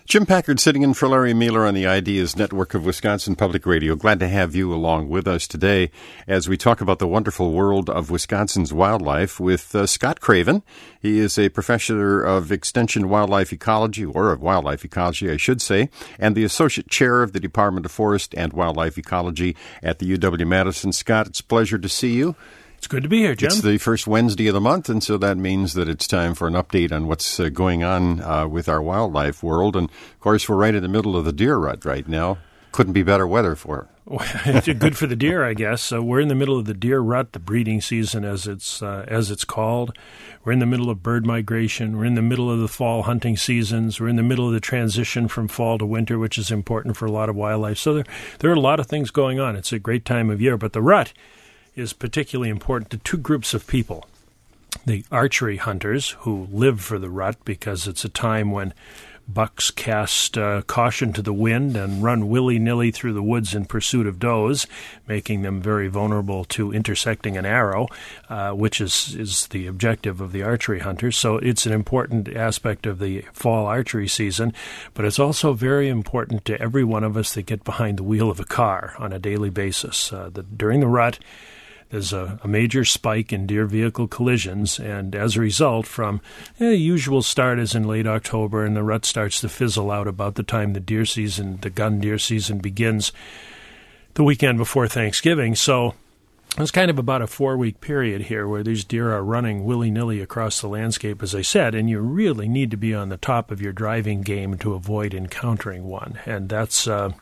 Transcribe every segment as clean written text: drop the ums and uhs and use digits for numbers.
Jim Packard sitting in for Larry Mueller on the Ideas Network of Wisconsin Public Radio. Glad to have you along with us today as we talk about the wonderful world of Wisconsin's wildlife with Scott Craven. He is a professor of Extension Wildlife Ecology, or of Wildlife Ecology, I should say, and the Associate Chair of the Department of Forest and Wildlife Ecology at the UW-Madison. Scott, it's a pleasure to see you. It's good to be here, Jim. It's the first Wednesday of the month, and so that means that it's time for an update on what's going on with our wildlife world. And, of course, we're right in the middle of the deer rut right now. Couldn't be better weather for it. It's good for the deer, I guess. We're in the middle of the deer rut, the breeding season, as it's called. We're in the middle of bird migration. We're in the middle of the fall hunting seasons. We're in the middle of the transition from fall to winter, which is important for a lot of wildlife. So there are a lot of things going on. It's a great time of year. But the rut is particularly important to two groups of people. The archery hunters, who live for the rut because it's a time when bucks cast caution to the wind and run willy-nilly through the woods in pursuit of does, making them very vulnerable to intersecting an arrow, which is the objective of the archery hunters. So it's an important aspect of the fall archery season, but it's also very important to every one of us that get behind the wheel of a car on a daily basis. During the rut, there's a major spike in deer vehicle collisions, and as a result, from the usual start is in late October, and the rut starts to fizzle out about the time the gun deer season begins the weekend before Thanksgiving. So it's kind of about a 4-week period here where these deer are running willy-nilly across the landscape, as I said, and you really need to be on the top of your driving game to avoid encountering one. And that's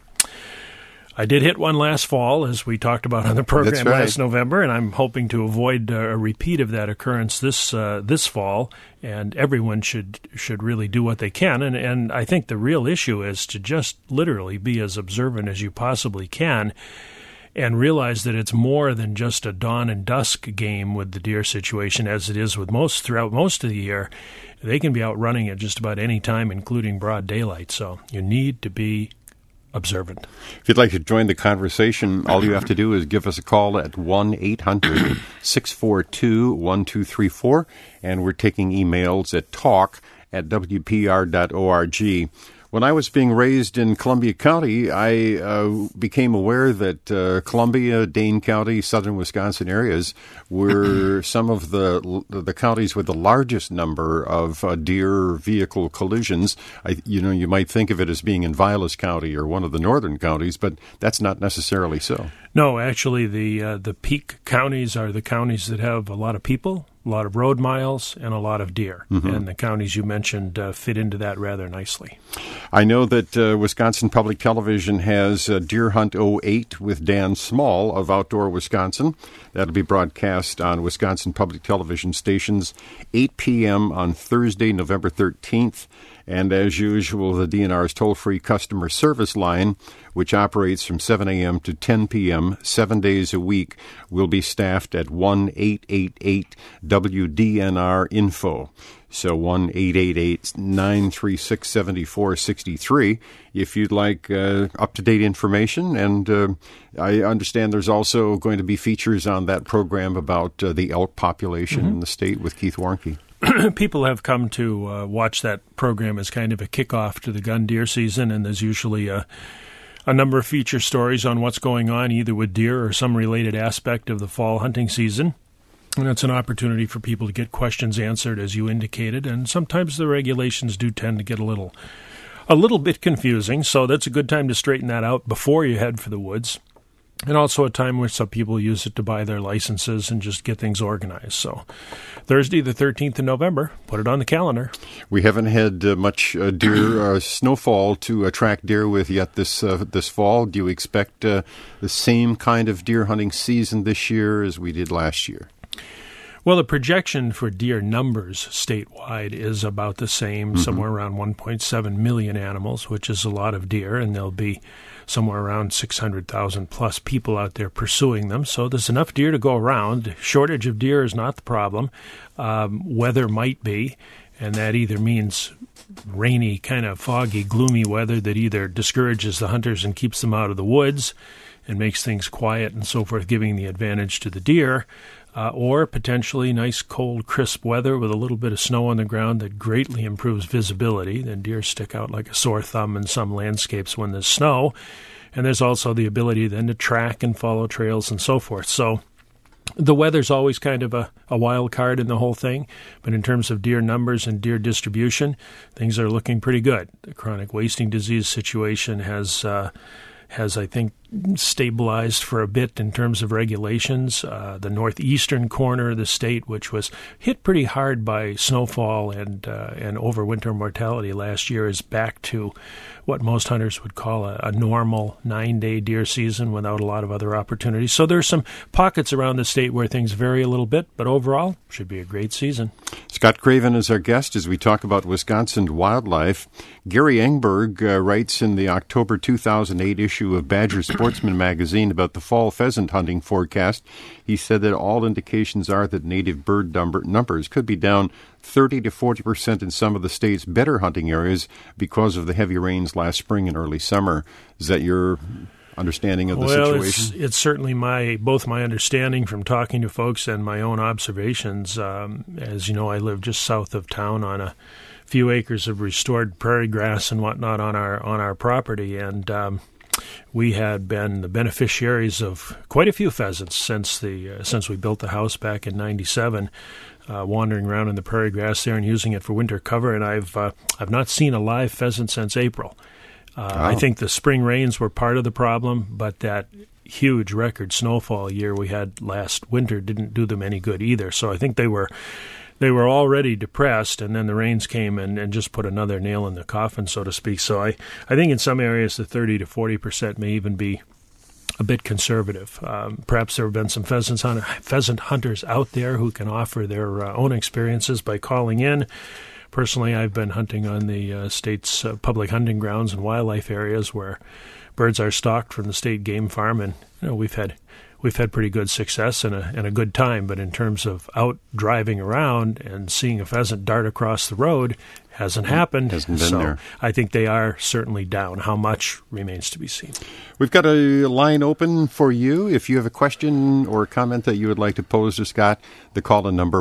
I did hit one last fall, as we talked about on the program last November, and I'm hoping to avoid a repeat of that occurrence this fall. And everyone should really do what they can. And I think the real issue is to just literally be as observant as you possibly can, and realize that it's more than just a dawn and dusk game with the deer situation, as it is with throughout most of the year. They can be out running at just about any time, including broad daylight. So you need to be observant. If you'd like to join the conversation, all you have to do is give us a call at 1-800-642-1234, and we're taking emails at talk@wpr.org. When I was being raised in Columbia County, I became aware that Columbia, Dane County, southern Wisconsin areas were some of the counties with the largest number of deer vehicle collisions. You might think of it as being in Vilas County or one of the northern counties, but that's not necessarily so. No, actually, the peak counties are the counties that have a lot of people, a lot of road miles, and a lot of deer. Mm-hmm. And the counties you mentioned fit into that rather nicely. I know that Wisconsin Public Television has Deer Hunt 08 with Dan Small of Outdoor Wisconsin. That'll be broadcast on Wisconsin Public Television stations 8 p.m. on Thursday, November 13th. And as usual, the DNR's toll-free customer service line, which operates from 7 a.m. to 10 p.m. 7 days a week, will be staffed at 1-888-WDNR-INFO. So 1-888-936-7463 if you'd like up-to-date information. And I understand there's also going to be features on that program about the elk population in the state with Keith Warnke. People have come to watch that program as kind of a kickoff to the gun deer season, and there's usually a number of feature stories on what's going on, either with deer or some related aspect of the fall hunting season. And it's an opportunity for people to get questions answered, as you indicated, and sometimes the regulations do tend to get a little bit confusing, so that's a good time to straighten that out before you head for the woods. And also a time where some people use it to buy their licenses and just get things organized. So Thursday, the 13th of November, put it on the calendar. We haven't had much deer snowfall to attract deer with yet this fall. Do you expect the same kind of deer hunting season this year as we did last year? Well, the projection for deer numbers statewide is about the same, somewhere around 1.7 million animals, which is a lot of deer, and there'll be somewhere around 600,000 plus people out there pursuing them. So there's enough deer to go around. Shortage of deer is not the problem. Weather might be, and that either means rainy, kind of foggy, gloomy weather that either discourages the hunters and keeps them out of the woods and makes things quiet and so forth, giving the advantage to the deer. or potentially nice, cold, crisp weather with a little bit of snow on the ground that greatly improves visibility. Then deer stick out like a sore thumb in some landscapes when there's snow. And there's also the ability then to track and follow trails and so forth. So the weather's always kind of a wild card in the whole thing, but in terms of deer numbers and deer distribution, things are looking pretty good. The chronic wasting disease situation has, I think, stabilized for a bit in terms of regulations. The northeastern corner of the state, which was hit pretty hard by snowfall and overwinter mortality last year, is back to what most hunters would call a normal 9-day deer season without a lot of other opportunities. So there's some pockets around the state where things vary a little bit, but overall, should be a great season. Scott Craven is our guest as we talk about Wisconsin wildlife. Gary Engberg writes in the October 2008 issue of Badger Sportsman magazine about the fall pheasant hunting forecast. He said that all indications are that native bird numbers could be down 30 to 40% in some of the state's better hunting areas because of the heavy rains last spring and early summer. Is that your understanding of the situation? It's certainly both my understanding from talking to folks and my own observations. As you know, I live just south of town on a few acres of restored prairie grass and whatnot on our property, and we had been the beneficiaries of quite a few pheasants since we built the house back in '97. Wandering around in the prairie grass there and using it for winter cover, and I've not seen a live pheasant since April. I think the spring rains were part of the problem, but that huge record snowfall year we had last winter didn't do them any good either. So I think they were already depressed, and then the rains came and just put another nail in the coffin, so to speak. So I think in some areas the 30 to 40% may even be a bit conservative. Perhaps there have been some pheasant hunters out there who can offer their own experiences by calling in. Personally, I've been hunting on the state's public hunting grounds and wildlife areas where birds are stocked from the state game farm, and we've had pretty good success and a good time. But in terms of out driving around and seeing a pheasant dart across the road, hasn't happened. Hasn't been there. I think they are certainly down. How much remains to be seen. We've got a line open for you. If you have a question or a comment that you would like to pose to Scott, the call-in number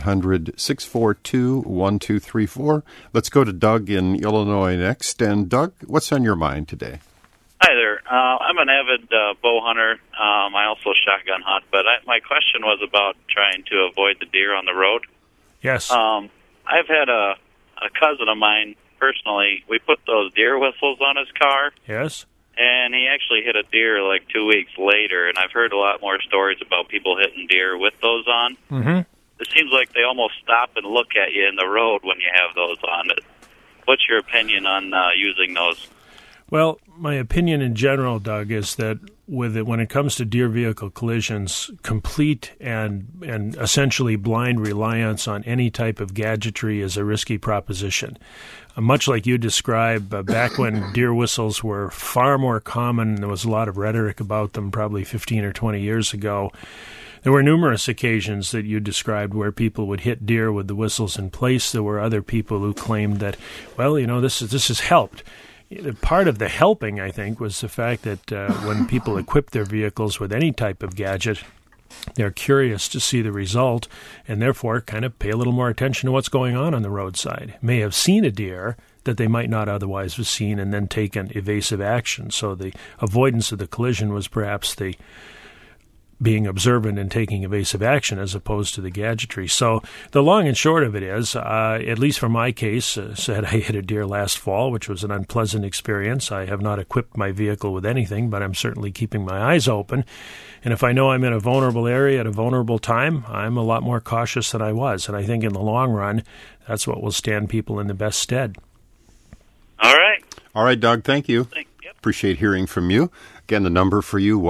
1-800-642-1234. Let's go to Doug in Illinois next. And Doug, what's on your mind today? Hi there. I'm an avid bow hunter. I also shotgun hunt, but my question was about trying to avoid the deer on the road. Yes. I've had a cousin of mine, personally, we put those deer whistles on his car. Yes. And he actually hit a deer like 2 weeks later, and I've heard a lot more stories about people hitting deer with those on. Mm-hmm. It seems like they almost stop and look at you in the road when you have those on. What's your opinion on using those? Well, my opinion in general, Doug, is that when it comes to deer vehicle collisions, complete and essentially blind reliance on any type of gadgetry is a risky proposition. Much like you described, back when deer whistles were far more common, there was a lot of rhetoric about them probably 15 or 20 years ago. There were numerous occasions that you described where people would hit deer with the whistles in place. There were other people who claimed that, this has helped. Part of the helping, I think, was the fact that when people equip their vehicles with any type of gadget, they're curious to see the result and therefore kind of pay a little more attention to what's going on the roadside. May have seen a deer that they might not otherwise have seen and then taken evasive action. So the avoidance of the collision was perhaps the being observant and taking evasive action as opposed to the gadgetry. So the long and short of it is, at least for my case, said I hit a deer last fall, which was an unpleasant experience. I have not equipped my vehicle with anything, but I'm certainly keeping my eyes open. And if I know I'm in a vulnerable area at a vulnerable time, I'm a lot more cautious than I was. And I think in the long run, that's what will stand people in the best stead. All right. All right, Doug, thank you. Yep. Appreciate hearing from you. Again, the number for you,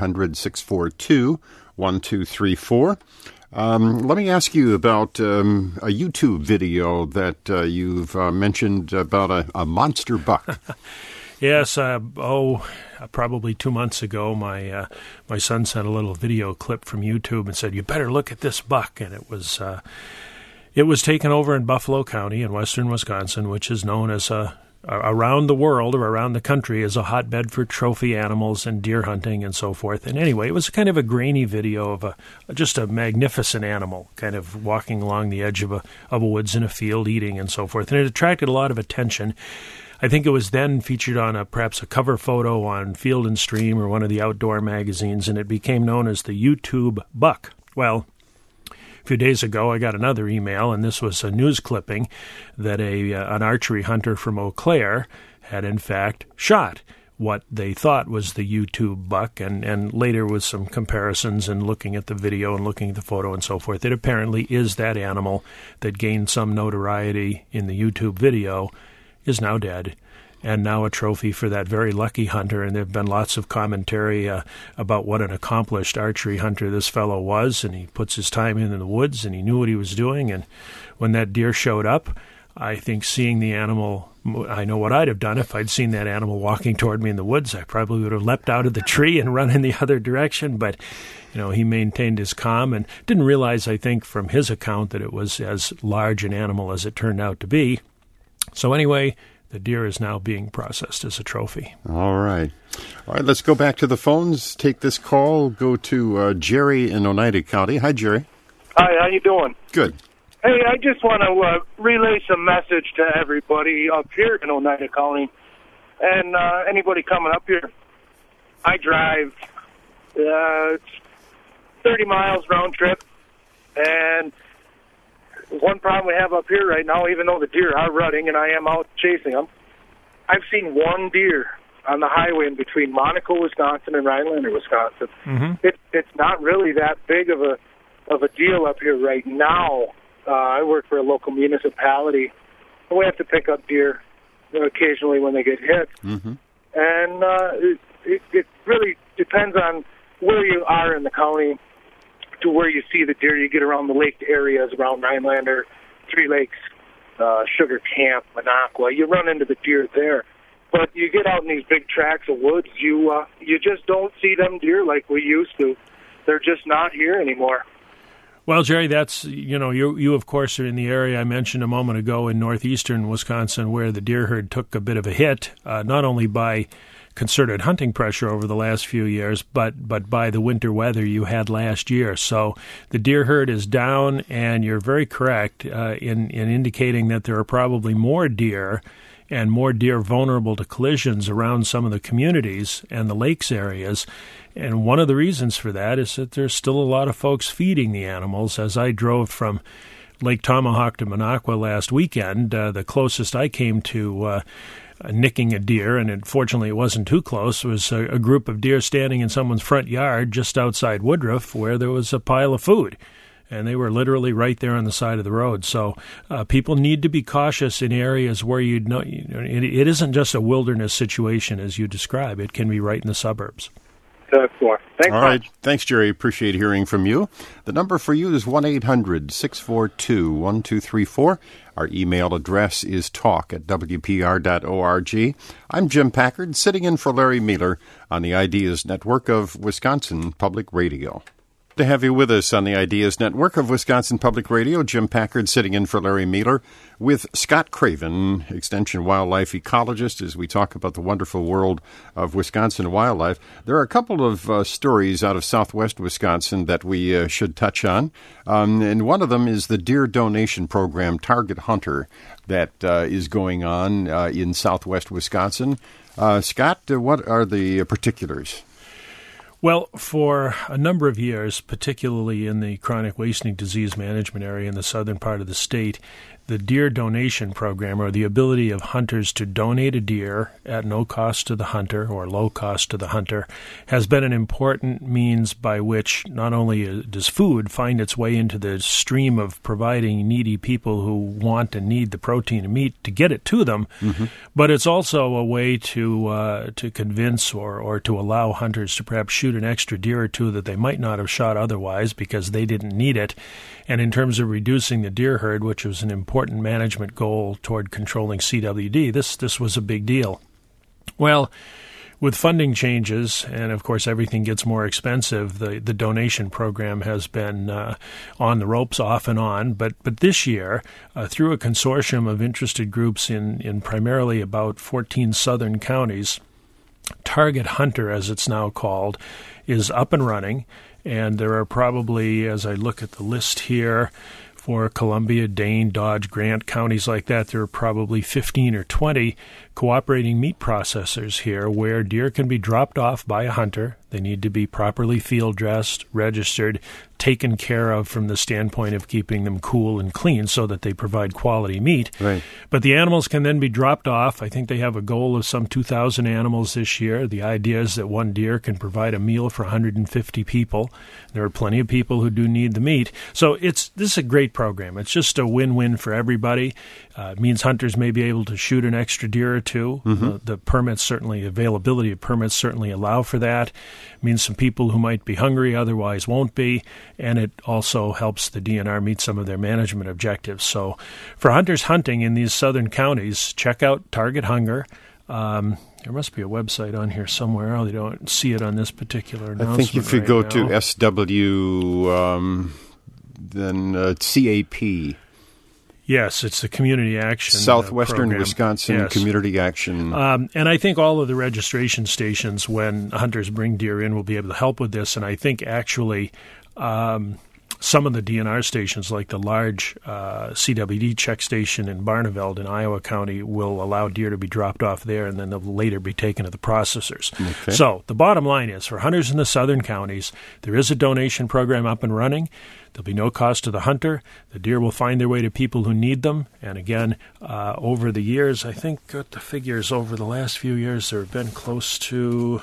1-800-642-1234. Let me ask you about a YouTube video that you've mentioned about a monster buck. Yes, probably 2 months ago, my son sent a little video clip from YouTube and said, "You better look at this buck." And it was taken over in Buffalo County in western Wisconsin, which is known as a around the world or around the country as a hotbed for trophy animals and deer hunting and so forth. And anyway, it was kind of a grainy video of just a magnificent animal kind of walking along the edge of a woods in a field eating and so forth. And it attracted a lot of attention. I think it was then featured on perhaps a cover photo on Field and Stream or one of the outdoor magazines, and it became known as the YouTube buck. Well, a few days ago, I got another email, and this was a news clipping that an archery hunter from Eau Claire had, in fact, shot what they thought was the YouTube buck, and later with some comparisons and looking at the video and looking at the photo and so forth, it apparently is that animal that gained some notoriety in the YouTube video, is now dead, and now a trophy for that very lucky hunter. And there have been lots of commentary about what an accomplished archery hunter this fellow was, and he puts his time in the woods, and he knew what he was doing. And when that deer showed up, I think seeing the animal, I know what I'd have done if I'd seen that animal walking toward me in the woods. I probably would have leapt out of the tree and run in the other direction, but he maintained his calm and didn't realize, I think, from his account that it was as large an animal as it turned out to be. So anyway, the deer is now being processed as a trophy. All right, let's go back to the phones. Take this call. Go to Jerry in Oneida County. Hi, Jerry. Hi, how you doing? Good. Hey, I just want to relay some message to everybody up here in Oneida County and anybody coming up here. I drive 30 miles round trip, and one problem we have up here right now, even though the deer are rutting and I am out chasing them, I've seen one deer on the highway in between Monaco, Wisconsin, and Rhinelander, Wisconsin. Mm-hmm. It's not really that big of a deal up here right now. I work for a local municipality, and we have to pick up deer occasionally when they get hit. Mm-hmm. And it really depends on where you are in the county to where you see the deer. You get around the lake areas around Rhinelander, Three Lakes, Sugar Camp, Minocqua. You run into the deer there. But you get out in these big tracts of woods, you just don't see them deer like we used to. They're just not here anymore. Well, Jerry, that's, you of course are in the area I mentioned a moment ago in northeastern Wisconsin where the deer herd took a bit of a hit, not only by concerted hunting pressure over the last few years, but by the winter weather you had last year. So the deer herd is down, and you're very correct in indicating that there are probably more deer and more deer vulnerable to collisions around some of the communities and the lakes areas. And one of the reasons for that is that there's still a lot of folks feeding the animals. As I drove from Lake Tomahawk to Minocqua last weekend, the closest I came to nicking a deer, and fortunately it wasn't too close, was a group of deer standing in someone's front yard just outside Woodruff where there was a pile of food. And they were literally right there on the side of the road. So people need to be cautious in areas where it isn't just a wilderness situation as you describe. It can be right in the suburbs. Thanks, all right. Thanks, Jerry. Appreciate hearing from you. The number for you is 1-800-642-1234. Our email address is talk@wpr.org. I'm Jim Packard, sitting in for Larry Mueller on the Ideas Network of Wisconsin Public Radio. To have you with us on the Ideas Network of Wisconsin Public Radio, Jim Packard sitting in for Larry Mueller with Scott Craven, Extension Wildlife Ecologist, as we talk about the wonderful world of Wisconsin wildlife. There are a couple of stories out of southwest Wisconsin that we should touch on, and one of them is the deer donation program, Target Hunter, that is going on in southwest Wisconsin. Scott, what are the particulars? Well, for a number of years, particularly in the chronic wasting disease management area in the southern part of the state, the deer donation program, or the ability of hunters to donate a deer at no cost to the hunter or low cost to the hunter, has been an important means by which not only does food find its way into the stream of providing needy people who want and need the protein and meat to get it to them, but it's also a way to convince or to allow hunters to perhaps shoot an extra deer or two that they might not have shot otherwise because they didn't need it. And in terms of reducing the deer herd, which was an important management goal toward controlling CWD, this was a big deal. Well, with funding changes, and of course everything gets more expensive, the donation program has been on the ropes off and on. But this year, through a consortium of interested groups in primarily about 14 southern counties, Target Hunter, as it's now called, is up and running. And there are probably, as I look at the list here, for Columbia, Dane, Dodge, Grant, counties like that, there are probably 15 or 20 cooperating meat processors here where deer can be dropped off by a hunter. They need to be properly field dressed, registered, taken care of from the standpoint of keeping them cool and clean so that they provide quality meat. Right. But the animals can then be dropped off. I think they have a goal of some 2,000 animals this year. The idea is that one deer can provide a meal for 150 people. There are plenty of people who do need the meat. So this is a great program. It's just a win-win for everybody. It means hunters may be able to shoot an extra deer or two. Mm-hmm. The permits certainly, availability of permits certainly allow for that. It means some people who might be hungry otherwise won't be, and it also helps the DNR meet some of their management objectives. So for hunters hunting in these southern counties, check out Target Hunger. There must be a website on here somewhere. I don't see it on this particular announcement. I think if you go to SW, then CAP. Yes, it's the Community Action Southwestern program. Wisconsin Yes. Community Action. And I think all of the registration stations, when hunters bring deer in, will be able to help with this. And I think actually some of the DNR stations, like the large CWD check station in Barneveld in Iowa County, will allow deer to be dropped off there and then they'll later be taken to the processors. Okay. So the bottom line is, for hunters in the southern counties, there is a donation program up and running. There'll be no cost to the hunter. The deer will find their way to people who need them. And again, over the years, I think the figures over the last few years, there have been close to,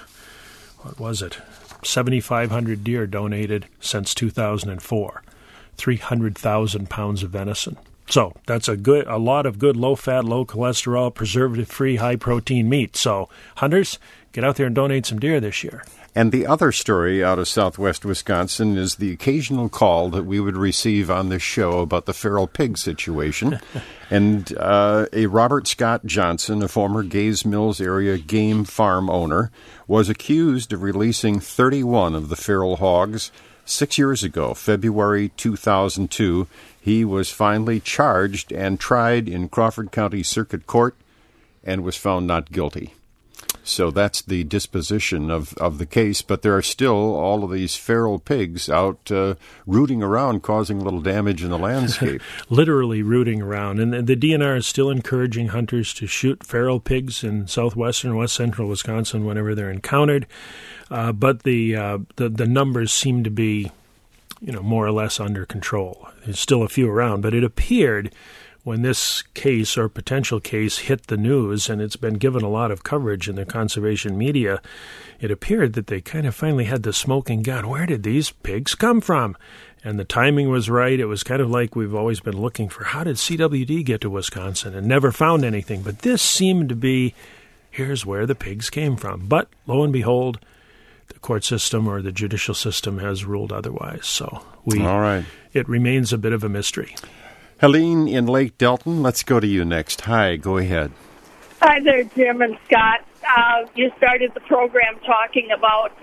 7,500 deer donated since 2004, 300,000 pounds of venison. So that's a lot of good low-fat, low-cholesterol, preservative-free, high-protein meat. So hunters, get out there and donate some deer this year. And the other story out of southwest Wisconsin is the occasional call that we would receive on this show about the feral pig situation. And a Robert Scott Johnson, a former Gaze Mills area game farm owner, was accused of releasing 31 of the feral hogs 6 years ago, February 2002. He was finally charged and tried in Crawford County Circuit Court and was found not guilty. So that's the disposition of the case, but there are still all of these feral pigs out rooting around, causing a little damage in the landscape. Literally rooting around. And the DNR is still encouraging hunters to shoot feral pigs in southwestern, west central Wisconsin whenever they're encountered. But the numbers seem to be, more or less under control. There's still a few around, but it appeared when this case or potential case hit the news, and it's been given a lot of coverage in the conservation media, it appeared that they kind of finally had the smoking gun. Where did these pigs come from? And the timing was right. It was kind of like we've always been looking for, how did CWD get to Wisconsin, and never found anything. But this seemed to be, here's where the pigs came from. But lo and behold, the court system or the judicial system has ruled otherwise. So all right. It remains a bit of a mystery. Helene in Lake Delton, let's go to you next. Hi, go ahead. Hi there, Jim and Scott. You started the program talking about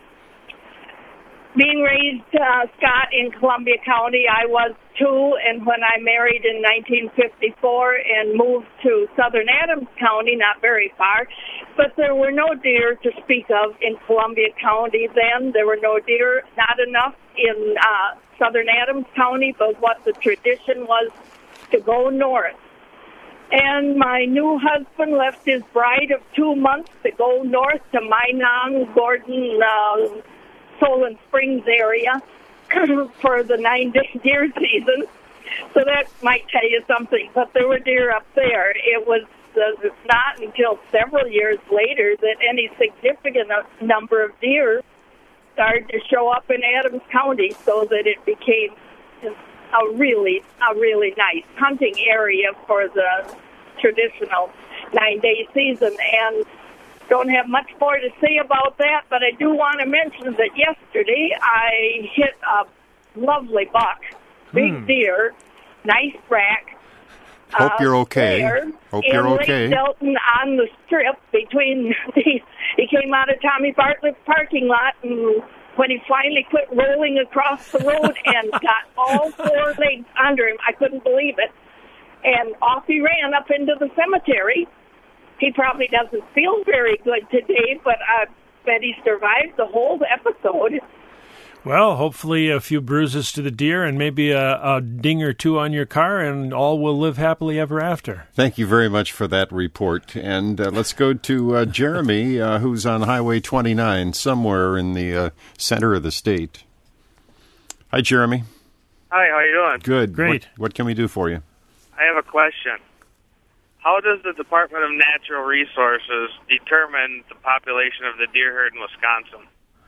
being raised, Scott, in Columbia County. I was too, and when I married in 1954 and moved to southern Adams County, not very far, but there were no deer to speak of in Columbia County then. There were no deer, not enough in southern Adams County, but what the tradition was to go north. And my new husband left his bride of 2 months to go north to Minong, Gordon, Solon Springs area for the 9-day deer season. So that might tell you something. But there were deer up there. It was not until several years later that any significant number of deer started to show up in Adams County, so that it became a really nice hunting area for the traditional 9-day season. And don't have much more to say about that, but I do want to mention that yesterday I hit a lovely buck, big deer, nice rack, Hope you're okay. Hope you're okay. In Lake Delton on the strip between he came out of Tommy Bartlett's parking lot, and when he finally quit rolling across the road and got all four legs under him, I couldn't believe it. And off he ran up into the cemetery. He probably doesn't feel very good today, but I bet he survived the whole episode. Well, hopefully a few bruises to the deer and maybe a ding or two on your car, and all will live happily ever after. Thank you very much for that report. And let's go to Jeremy, who's on Highway 29, somewhere in the center of the state. Hi, Jeremy. Hi, how are you doing? Good. Great. What can we do for you? I have a question. How does the Department of Natural Resources determine the population of the deer herd in Wisconsin?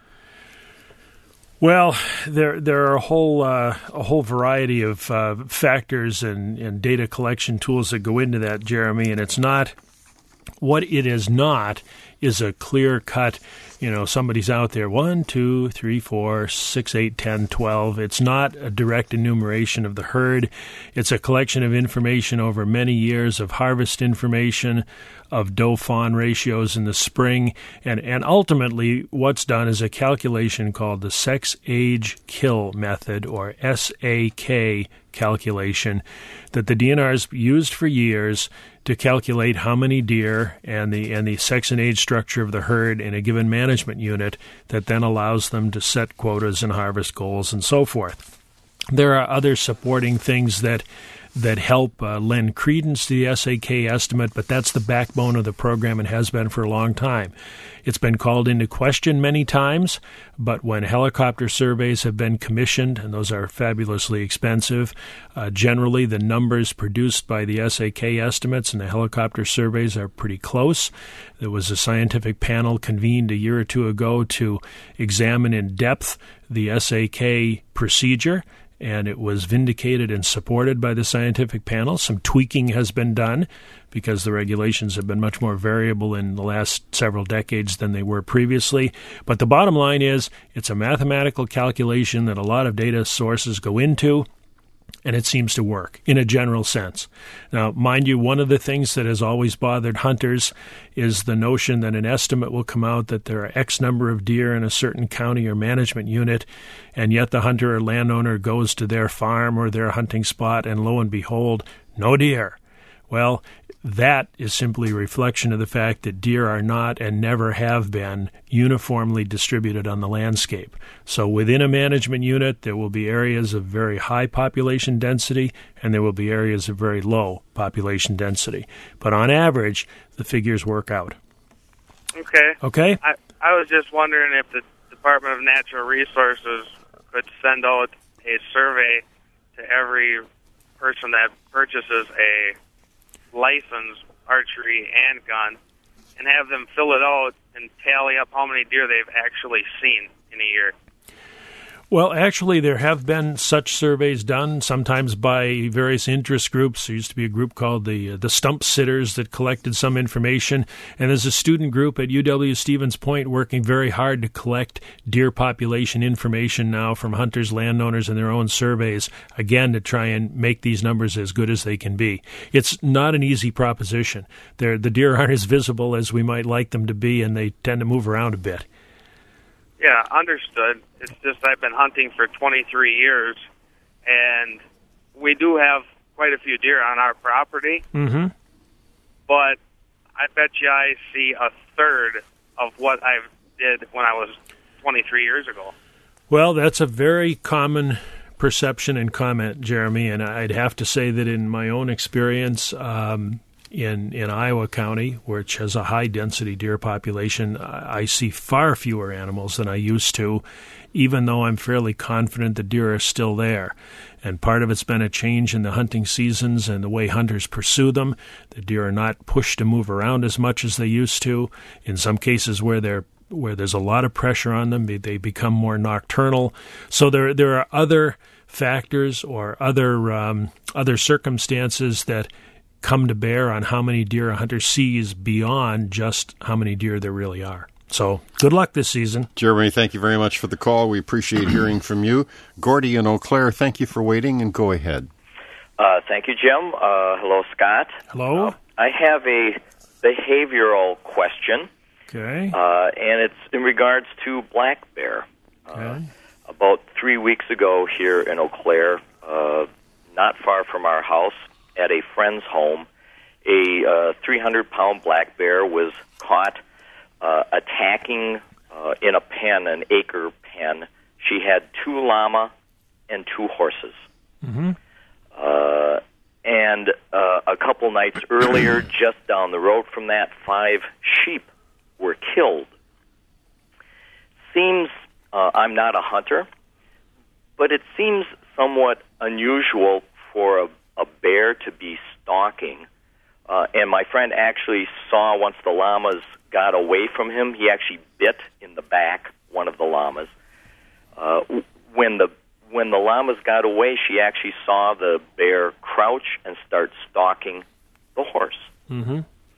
Well, there are a whole variety of factors and data collection tools that go into that, Jeremy. And it's not what it is not is a clear cut. Somebody's out there 1, 2, 3, 4, 6, 8, 10, 12. It's not a direct enumeration of the herd. It's a collection of information over many years of harvest information, of doe-fawn ratios in the spring, and ultimately what's done is a calculation called the sex-age-kill method, or SAK calculation, that the DNR's used for years to calculate how many deer and the sex and age structure of the herd in a given management unit that then allows them to set quotas and harvest goals and so forth. There are other supporting things that help lend credence to the SAK estimate, but that's the backbone of the program and has been for a long time. It's been called into question many times, but when helicopter surveys have been commissioned, and those are fabulously expensive, generally the numbers produced by the SAK estimates and the helicopter surveys are pretty close. There was a scientific panel convened a year or two ago to examine in depth the SAK procedure, and it was vindicated and supported by the scientific panel. Some tweaking has been done because the regulations have been much more variable in the last several decades than they were previously. But the bottom line is it's a mathematical calculation that a lot of data sources go into, and it seems to work in a general sense. Now, mind you, one of the things that has always bothered hunters is the notion that an estimate will come out that there are X number of deer in a certain county or management unit, and yet the hunter or landowner goes to their farm or their hunting spot, and lo and behold, no deer. Well, that is simply a reflection of the fact that deer are not and never have been uniformly distributed on the landscape. So within a management unit, there will be areas of very high population density, and there will be areas of very low population density. But on average, the figures work out. Okay. I was just wondering if the Department of Natural Resources could send out a survey to every person that purchases a license, archery, and gun, and have them fill it out and tally up how many deer they've actually seen in a year. Well, actually, there have been such surveys done, sometimes by various interest groups. There used to be a group called the Stump Sitters that collected some information, and there's a student group at UW-Stevens Point working very hard to collect deer population information now from hunters, landowners, and their own surveys, again, to try and make these numbers as good as they can be. It's not an easy proposition. The deer aren't as visible as we might like them to be, and they tend to move around a bit. Yeah, understood. It's just I've been hunting for 23 years, and we do have quite a few deer on our property. Mm-hmm. But I bet you I see a third of what I did when I was 23 years ago. Well, that's a very common perception and comment, Jeremy, and I'd have to say that in my own experience, in Iowa County, which has a high-density deer population, I see far fewer animals than I used to, even though I'm fairly confident the deer are still there. And part of it's been a change in the hunting seasons and the way hunters pursue them. The deer are not pushed to move around as much as they used to. In some cases where there's a lot of pressure on them, they become more nocturnal. So there are other factors or other circumstances that come to bear on how many deer a hunter sees beyond just how many deer there really are. So good luck this season. Jeremy, thank you very much for the call. We appreciate hearing from you. Gordy and Eau Claire, thank you for waiting, and go ahead. Thank you, Jim. Hello, Scott. Hello. I have a behavioral question. Okay. And it's in regards to black bear. Okay. About 3 weeks ago here in Eau Claire, not far from our house, at a friend's home, a 300-pound black bear was caught attacking in a pen, an acre pen. She had 2 llama and 2 horses. Mm-hmm. And a couple nights earlier, just down the road from that, 5 sheep were killed. Seems, I'm not a hunter, but it seems somewhat unusual for a bear to be stalking. And my friend actually saw, once the llamas got away from him, he actually bit in the back one of the llamas. When the llamas got away, she actually saw the bear crouch and start stalking the horse. Mm-hmm.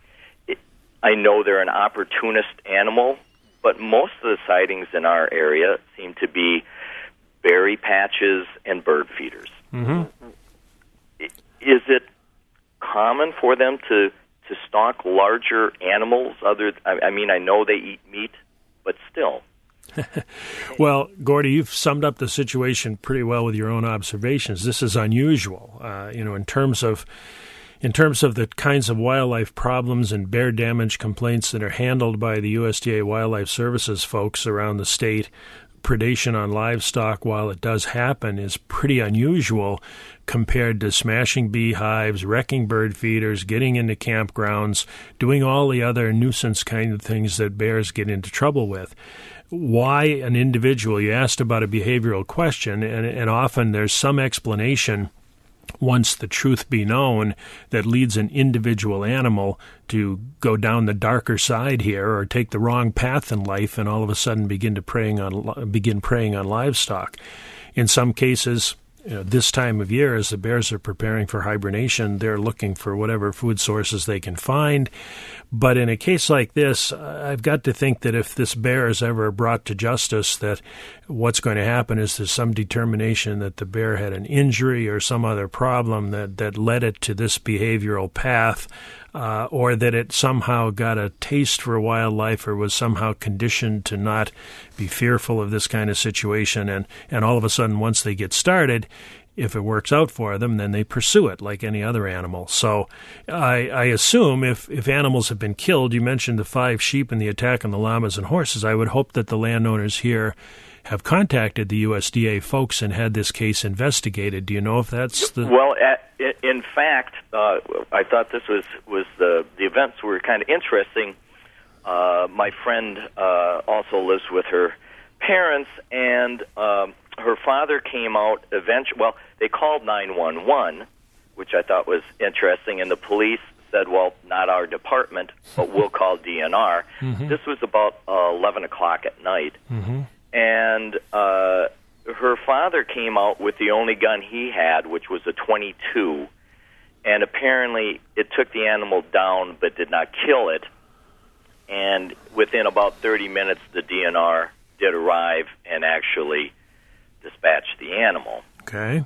I know they're an opportunist animal, but most of the sightings in our area seem to be berry patches and bird feeders. Mm-hmm. Is it common for them to stalk larger animals? I mean, I know they eat meat, but still. Well, Gordy, you've summed up the situation pretty well with your own observations. This is unusual, in terms of the kinds of wildlife problems and bear damage complaints that are handled by the USDA Wildlife Services folks around the state. Predation on livestock, while it does happen, is pretty unusual compared to smashing beehives, wrecking bird feeders, getting into campgrounds, doing all the other nuisance kind of things that bears get into trouble with. Why an individual? You asked about a behavioral question, and often there's some explanation, once the truth be known, that leads an individual animal to go down the darker side here or take the wrong path in life and all of a sudden begin preying on livestock. In some cases, this time of year, as the bears are preparing for hibernation, they're looking for whatever food sources they can find. But in a case like this, I've got to think that if this bear is ever brought to justice, that what's going to happen is there's some determination that the bear had an injury or some other problem that led it to this behavioral path, or that it somehow got a taste for wildlife or was somehow conditioned to not be fearful of this kind of situation. And all of a sudden, once they get started, if it works out for them, then they pursue it like any other animal. So I assume if animals have been killed, you mentioned the 5 sheep and the attack on the llamas and horses, I would hope that the landowners here have contacted the USDA folks and had this case investigated. Do you know if that's the... Well, in fact, I thought this was the events were kind of interesting. My friend also lives with her parents, and her father came out eventually. Well, they called 911, which I thought was interesting, and the police said, well, not our department, but we'll call DNR. Mm-hmm. This was about 11 o'clock at night. Mm-hmm. And her father came out with the only gun he had, which was a .22, and apparently it took the animal down but did not kill it. And within about 30 minutes, the DNR did arrive and actually dispatched the animal. Okay.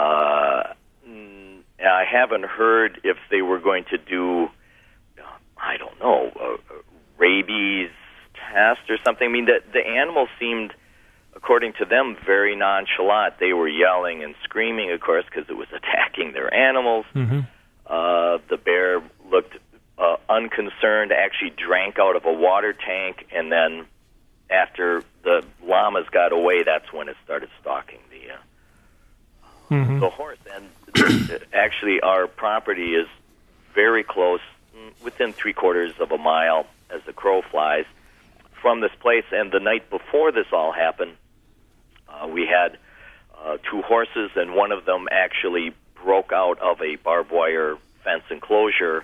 I haven't heard if they were going to do, I don't know, a rabies test or something. I mean, the animal seemed, according to them, very nonchalant. They were yelling and screaming, of course, because it was attacking their animals. Mm-hmm. The bear looked unconcerned, actually drank out of a water tank, and then after the llamas got away, that's when it started stalking the horse. And actually, our property is very close, within 3/4 of a mile as the crow flies, from this place. And the night before this all happened, we had 2 horses, and one of them actually broke out of a barbed wire fence enclosure.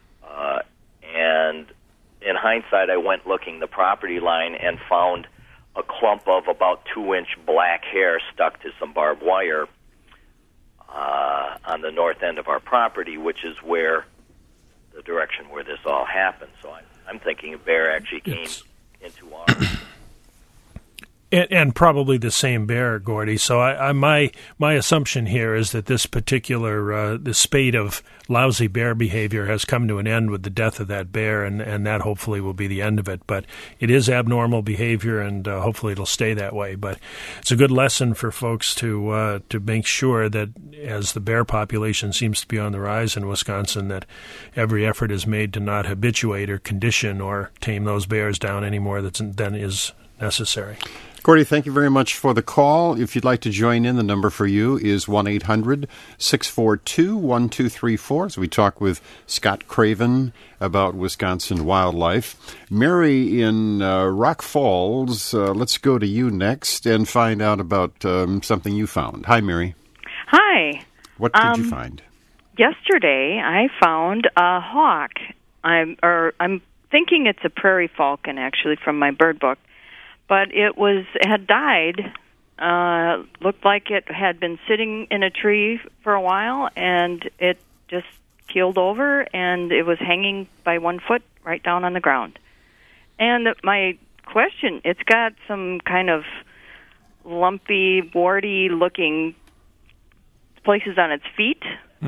And in hindsight, I went looking the property line and found a clump of about 2-inch black hair stuck to some barbed wire on the north end of our property, which is where the direction where this all happened. So I'm thinking a bear actually came into our... And probably the same bear, Gordy. So my assumption here is that this particular the spate of lousy bear behavior has come to an end with the death of that bear, and that hopefully will be the end of it. But it is abnormal behavior, and hopefully it'll stay that way. But it's a good lesson for folks to make sure that as the bear population seems to be on the rise in Wisconsin, that every effort is made to not habituate or condition or tame those bears down any more than is necessary. Gordy, thank you very much for the call. If you'd like to join in, the number for you is 1-800-642-1234 as we talk with Scott Craven about Wisconsin wildlife. Mary in Rock Falls, let's go to you next and find out about something you found. Hi, Mary. Hi. What did you find? Yesterday, I found a hawk. I'm thinking it's a prairie falcon, actually, from my bird book. But it had died, looked like it had been sitting in a tree for a while, and it just keeled over, and it was hanging by 1 foot right down on the ground. And my question, it's got some kind of lumpy, warty-looking places on its feet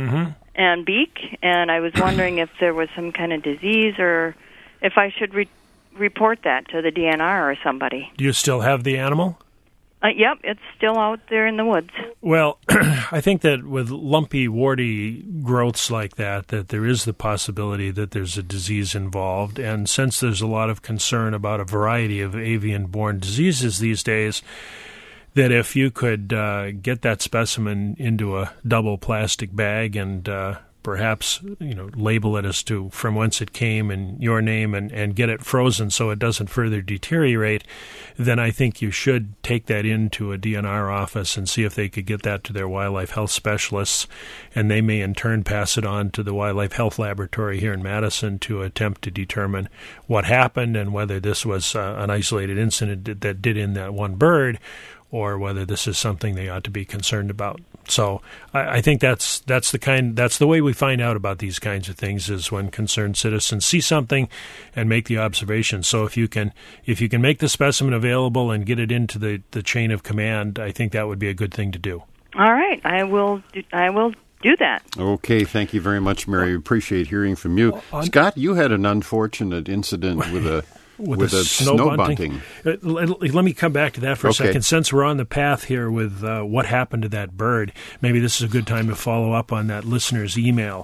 and beak, and I was wondering if there was some kind of disease or if I should report that to the DNR or somebody. Do you still have the animal? Yep, it's still out there in the woods. Well, I think that with lumpy, warty growths like that there is the possibility that there's a disease involved. And since there's a lot of concern about a variety of avian-borne diseases these days, that if you could get that specimen into a double plastic bag and perhaps label it as to from whence it came and your name and get it frozen so it doesn't further deteriorate, then I think you should take that into a DNR office and see if they could get that to their wildlife health specialists, and they may in turn pass it on to the Wildlife Health Laboratory here in Madison to attempt to determine what happened and whether this was an isolated incident that did in that one bird, or whether this is something they ought to be concerned about. So I think that's the way we find out about these kinds of things is when concerned citizens see something and make the observation. So if you can make the specimen available and get it into the chain of command, I think that would be a good thing to do. All right, I will do that. Okay, thank you very much, Mary. We appreciate hearing from you. Scott, you had an unfortunate incident with a snow bunting. Let me come back to that for a second. Since we're on the path here with what happened to that bird, maybe this is a good time to follow up on that listener's email.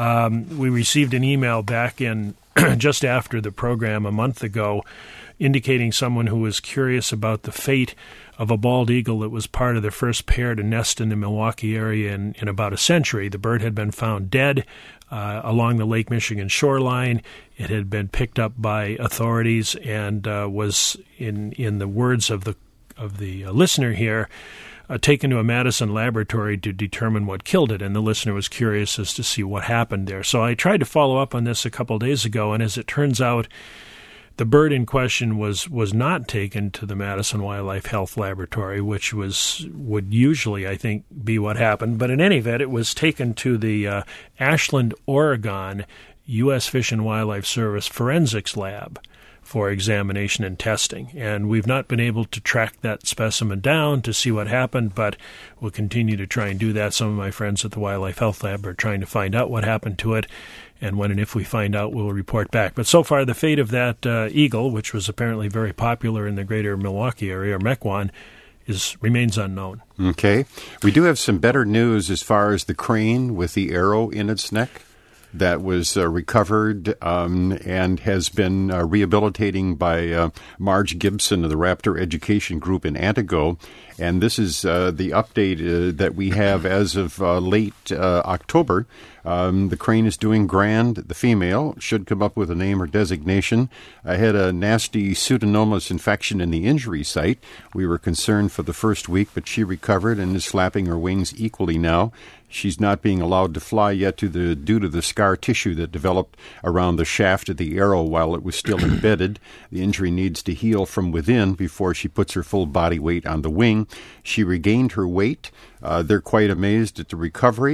We received an email back in just after the program a month ago indicating someone who was curious about the fate of a bald eagle that was part of the first pair to nest in the Milwaukee area in about a century. The bird had been found dead along the Lake Michigan shoreline. It had been picked up by authorities and was, in the words of the listener here, taken to a Madison laboratory to determine what killed it, and the listener was curious as to see what happened there. So I tried to follow up on this a couple of days ago, and as it turns out, the bird in question was not taken to the Madison Wildlife Health Laboratory, which would usually, I think, be what happened. But in any event, it was taken to the Ashland, Oregon U.S. Fish and Wildlife Service Forensics Lab for examination and testing. And we've not been able to track that specimen down to see what happened, but we'll continue to try and do that. Some of my friends at the Wildlife Health Lab are trying to find out what happened to it. And when and if we find out, we'll report back. But so far, the fate of that eagle, which was apparently very popular in the greater Milwaukee area, or Mequon, remains unknown. Okay. We do have some better news as far as the crane with the arrow in its neck that was recovered and has been rehabilitating by Marge Gibson of the Raptor Education Group in Antigo. And this is the update that we have as of late October. The crane is doing grand. The female should come up with a name or designation. I had a nasty Pseudomonas infection in the injury site. We were concerned for the first week, but she recovered and is flapping her wings equally now. She's not being allowed to fly yet due to the scar tissue that developed around the shaft of the arrow while it was still embedded. The injury needs to heal from within before she puts her full body weight on the wing. She regained her weight. They're quite amazed at the recovery.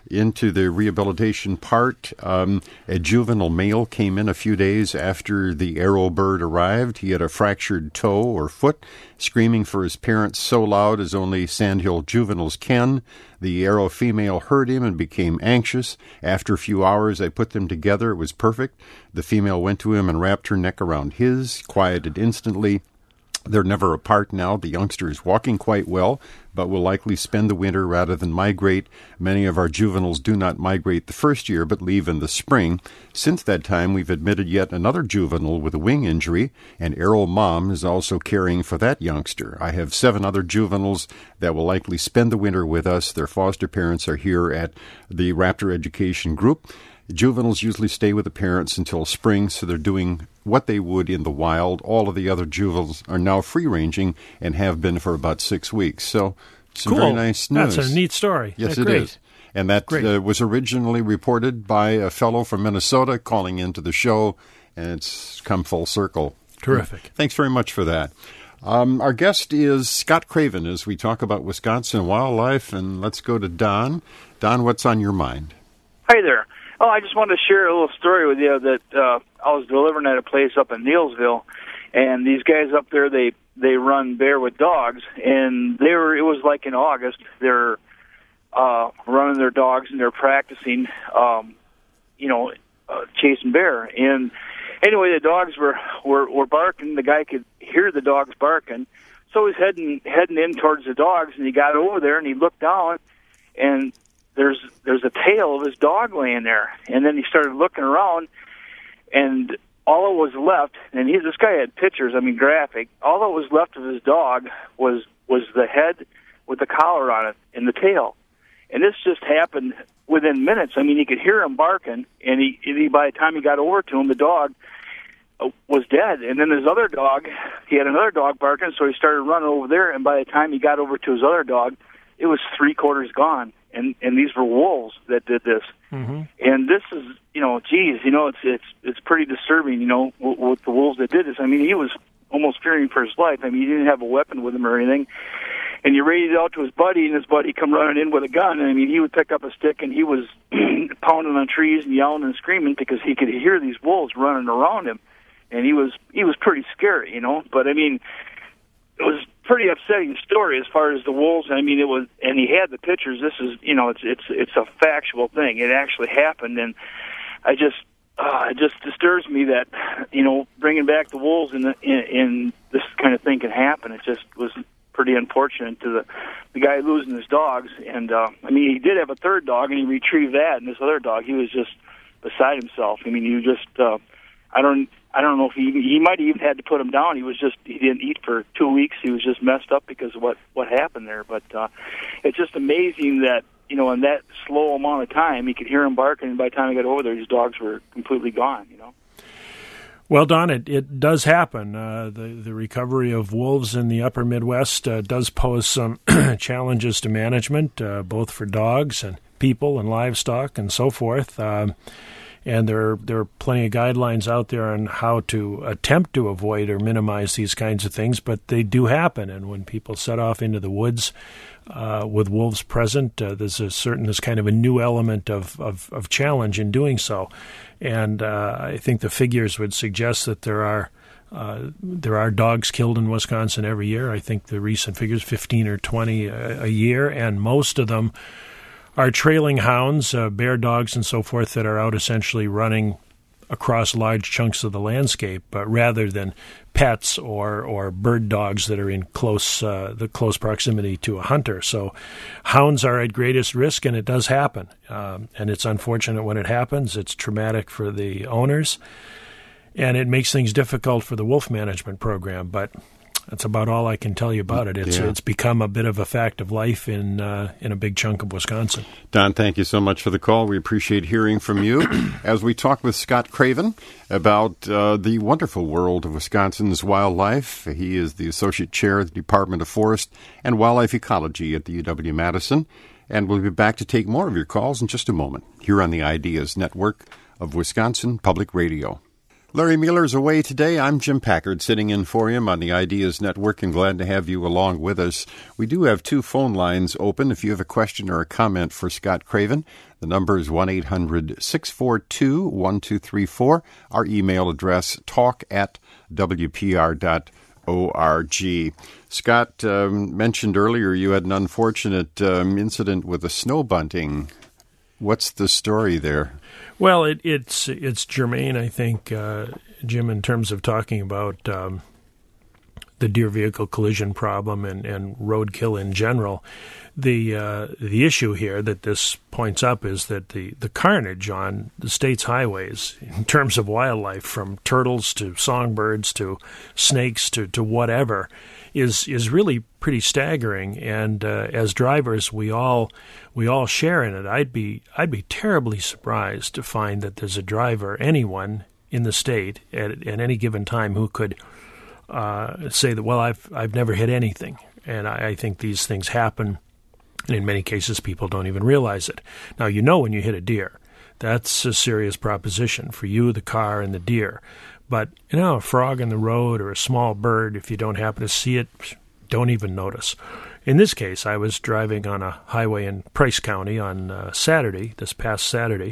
into the rehabilitation part. A juvenile male came in a few days after the arrow bird arrived. He had a fractured toe or foot, screaming for his parents so loud as only Sandhill juveniles can. The arrow female heard him and became anxious. After a few hours, I put them together. It was perfect. The female went to him and wrapped her neck around his, quieted instantly. They're never apart now. The youngster is walking quite well, but will likely spend the winter rather than migrate. Many of our juveniles do not migrate the first year, but leave in the spring. Since that time, we've admitted yet another juvenile with a wing injury, and Arrow Mom is also caring for that youngster. I have 7 other juveniles that will likely spend the winter with us. Their foster parents are here at the Raptor Education Group. Juveniles usually stay with the parents until spring, so they're doing what they would in the wild. All of the other juveniles are now free-ranging and have been for about 6 weeks. So some cool. Very nice news. That's a neat story. Yes, it is. And that was originally reported by a fellow from Minnesota calling into the show, and it's come full circle. Terrific. Thanks very much for that. Our guest is Scott Craven as we talk about Wisconsin wildlife, and let's go to Don. Don, what's on your mind? Hi there. Oh, I just wanted to share a little story with you that I was delivering at a place up in Neilsville, and these guys up there, they run bear with dogs, and it was like in August. They're running their dogs and they're practicing, chasing bear. And anyway, the dogs were barking. The guy could hear the dogs barking, so he's heading in towards the dogs, and he got over there and he looked down, and there's a tail of his dog laying there. And then he started looking around, and all that was left, and this guy had pictures, graphic, all that was left of his dog was the head with the collar on it and the tail. And this just happened within minutes. He could hear him barking, and he by the time he got over to him, the dog was dead. And then his other dog, he had another dog barking, so he started running over there, and by the time he got over to his other dog, it was 3/4 gone. And these were wolves that did this. Mm-hmm. And this is, it's pretty disturbing, with the wolves that did this. He was almost fearing for his life. He didn't have a weapon with him or anything. And you raised it out to his buddy, and his buddy come running in with a gun. He would pick up a stick, and he was pounding on trees and yelling and screaming because he could hear these wolves running around him. And he was pretty scary, But, it was a pretty upsetting story as far as the wolves. It was, and he had the pictures. This is, it's a factual thing. It actually happened, and it just disturbs me that, bringing back the wolves in this kind of thing can happen. It just was pretty unfortunate to the guy losing his dogs. And he did have a third dog, and he retrieved that. And this other dog, he was just beside himself. I don't know if he might have even had to put him down. He didn't eat for 2 weeks. He was just messed up because of what happened there. But it's just amazing that, in that slow amount of time, he could hear him barking, and by the time he got over there, his dogs were completely gone, Well, Don, it does happen. The recovery of wolves in the upper Midwest does pose some challenges to management, both for dogs and people and livestock and so forth. And there are plenty of guidelines out there on how to attempt to avoid or minimize these kinds of things, but they do happen. And when people set off into the woods with wolves present, there's kind of a new element of challenge in doing so. And I think the figures would suggest that there are dogs killed in Wisconsin every year. I think the recent figures, 15 or 20 a year, and most of them are trailing hounds, bear dogs and so forth, that are out essentially running across large chunks of the landscape, rather than pets or bird dogs that are in close proximity to a hunter. So hounds are at greatest risk, and it does happen. And it's unfortunate when it happens. It's traumatic for the owners, and it makes things difficult for the wolf management program. But that's about all I can tell you about it. It's become a bit of a fact of life in a big chunk of Wisconsin. Don, thank you so much for the call. We appreciate hearing from you as we talk with Scott Craven about the wonderful world of Wisconsin's wildlife. He is the Associate Chair of the Department of Forest and Wildlife Ecology at the UW-Madison. And we'll be back to take more of your calls in just a moment here on the Ideas Network of Wisconsin Public Radio. Larry Mueller's away today. I'm Jim Packard, sitting in for him on the Ideas Network, and glad to have you along with us. We do have 2 phone lines open. If you have a question or a comment for Scott Craven, the number is 1-800-642-1234. Our email address, talk@wpr.org. Scott mentioned earlier you had an unfortunate incident with a snow bunting. What's the story there? Well, it's germane, I think, Jim, in terms of talking about the deer vehicle collision problem and roadkill in general. The issue here that this points up is that the carnage on the state's highways in terms of wildlife, from turtles to songbirds to snakes to whatever, is really pretty staggering. And as drivers, we all share in it. I'd be terribly surprised to find that there's a driver, anyone in the state at any given time, who could say that, well, I've never hit anything. And I think these things happen, and in many cases people don't even realize it. Now, when you hit a deer, that's a serious proposition for you, the car, and the deer. But, a frog in the road or a small bird, if you don't happen to see it, don't even notice. In this case, I was driving on a highway in Price County on this past Saturday,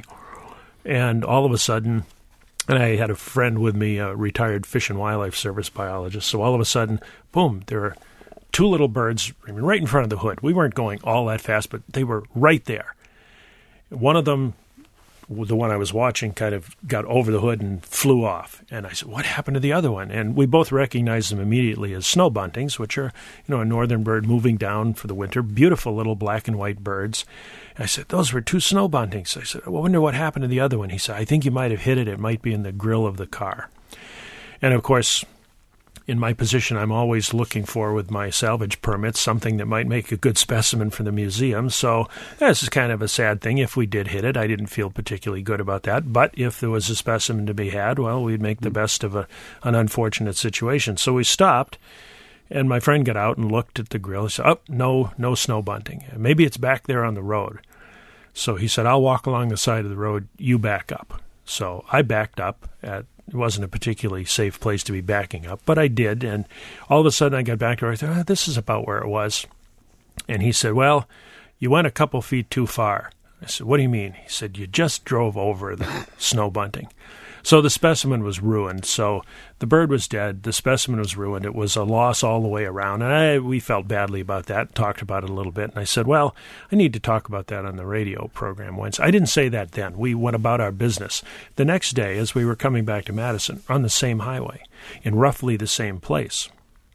and all of a sudden, and I had a friend with me, a retired Fish and Wildlife Service biologist, so all of a sudden, boom, there are 2 little birds right in front of the hood. We weren't going all that fast, but they were right there. One of them, the one I was watching, kind of got over the hood and flew off. And I said, what happened to the other one? And we both recognized them immediately as snow buntings, which are, a northern bird moving down for the winter, beautiful little black and white birds. And I said, those were 2 snow buntings. I said, I wonder what happened to the other one. He said, I think you might have hit it. It might be in the grill of the car. And of course, in my position, I'm always looking for, with my salvage permits, something that might make a good specimen for the museum. So this is kind of a sad thing. If we did hit it, I didn't feel particularly good about that. But if there was a specimen to be had, well, we'd make the best of an unfortunate situation. So we stopped, and my friend got out and looked at the grill. He said, no snow bunting. Maybe it's back there on the road. So he said, I'll walk along the side of the road. You back up. So I backed up at It wasn't a particularly safe place to be backing up, but I did. And all of a sudden I got back to where I thought, this is about where it was. And he said, well, you went a couple feet too far. I said, what do you mean? He said, you just drove over the snow bunting. So the specimen was ruined. So the bird was dead. The specimen was ruined. It was a loss all the way around. And we felt badly about that, talked about it a little bit. And I said, well, I need to talk about that on the radio program once. I didn't say that then. We went about our business. The next day, as we were coming back to Madison, on the same highway, in roughly the same place,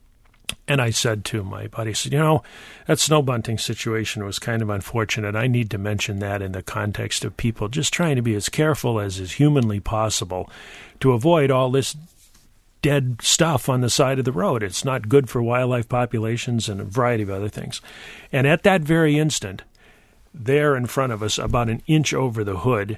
and I said to my buddy, I said, that snow bunting situation was kind of unfortunate. I need to mention that in the context of people just trying to be as careful as is humanly possible to avoid all this dead stuff on the side of the road. It's not good for wildlife populations and a variety of other things. And at that very instant, there in front of us, about an inch over the hood,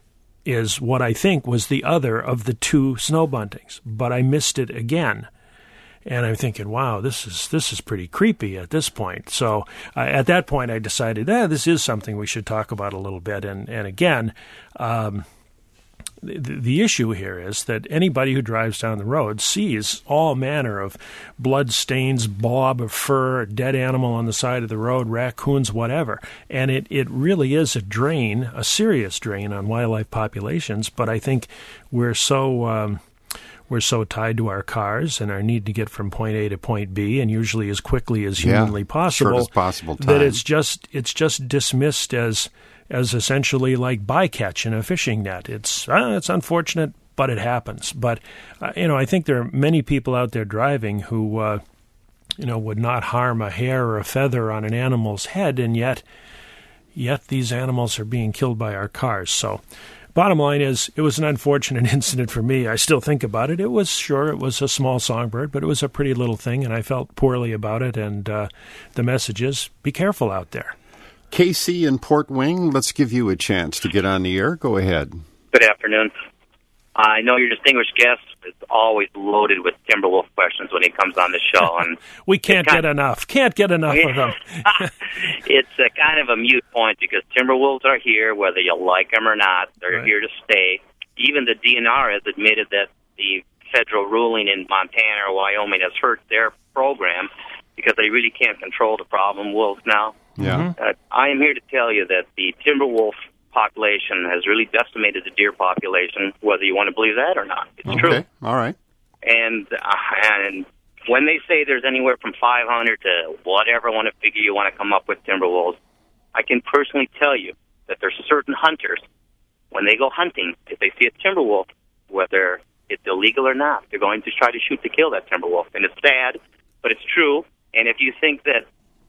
is what I think was the other of the 2 snow buntings. But I missed it again. And I'm thinking, wow, this is pretty creepy at this point. So at that point, I decided, this is something we should talk about a little bit. And again, the issue here is that anybody who drives down the road sees all manner of blood stains, blob of fur, a dead animal on the side of the road, raccoons, whatever. And it really is a drain, a serious drain on wildlife populations. But I think we're so tied to our cars and our need to get from point A to point B, and usually as quickly as humanly possible, short as possible time, that it's just dismissed as essentially like bycatch in a fishing net. It's unfortunate, but it happens. But I think there are many people out there driving who would not harm a hair or a feather on an animal's head, and yet these animals are being killed by our cars. So bottom line is, it was an unfortunate incident for me. I still think about it. It was a small songbird, but it was a pretty little thing, and I felt poorly about it. And the message is, be careful out there. Casey in Port Wing, let's give you a chance to get on the air. Go ahead. Good afternoon. I know your distinguished guest is always loaded with Timberwolf questions when he comes on the show, and we can't get enough. Can't get enough of them. It's a kind of a moot point because Timberwolves are here, whether you like them or not. They're here to stay. Even the DNR has admitted that the federal ruling in Montana or Wyoming has hurt their program because they really can't control the problem wolves now. Yeah. I am here to tell you that the timber wolf population has really decimated the deer population, whether you want to believe that or not. It's true. All right. And when they say there's anywhere from 500 to whatever figure you want to come up with timber wolves, I can personally tell you that there's certain hunters, when they go hunting, if they see a timber wolf, whether it's illegal or not, they're going to try to shoot to kill that timber wolf. And it's sad, but it's true. And if you think that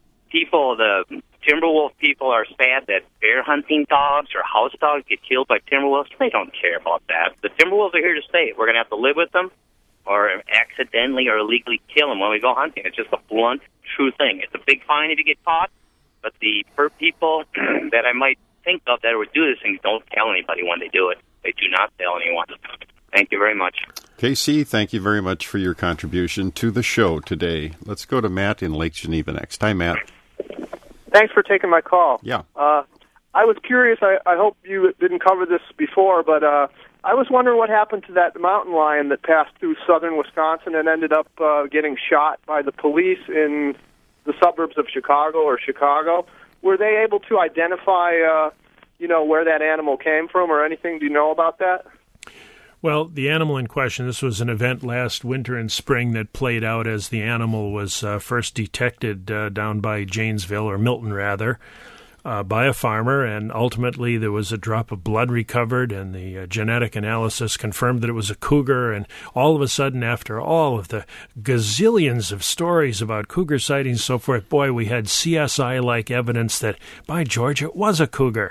the timber wolf people are sad that bear hunting dogs or house dogs get killed by timber wolves, they don't care about that. The timber wolves are here to stay. We're going to have to live with them or accidentally or illegally kill them when we go hunting. It's just a blunt, true thing. It's a big fine if you get caught, but the people that I might think of that would do this thing don't tell anybody when they do it. They do not tell anyone. Thank you very much. Casey, thank you very much for your contribution to the show today. Let's go to Matt in Lake Geneva next. Hi, Matt. Thanks for taking my call. Yeah. I was curious. I hope you didn't cover this before, but I was wondering what happened to that mountain lion that passed through southern Wisconsin and ended up getting shot by the police in the suburbs of Chicago or Chicago. Were they able to identify, where that animal came from or anything? Do you know about that? Well, the animal in question, this was an event last winter and spring that played out as the animal was first detected down by Janesville, or Milton rather, by a farmer, and ultimately there was a drop of blood recovered, and the genetic analysis confirmed that it was a cougar, and all of a sudden, after all of the gazillions of stories about cougar sightings and so forth, boy, we had CSI-like evidence that, by George, it was a cougar.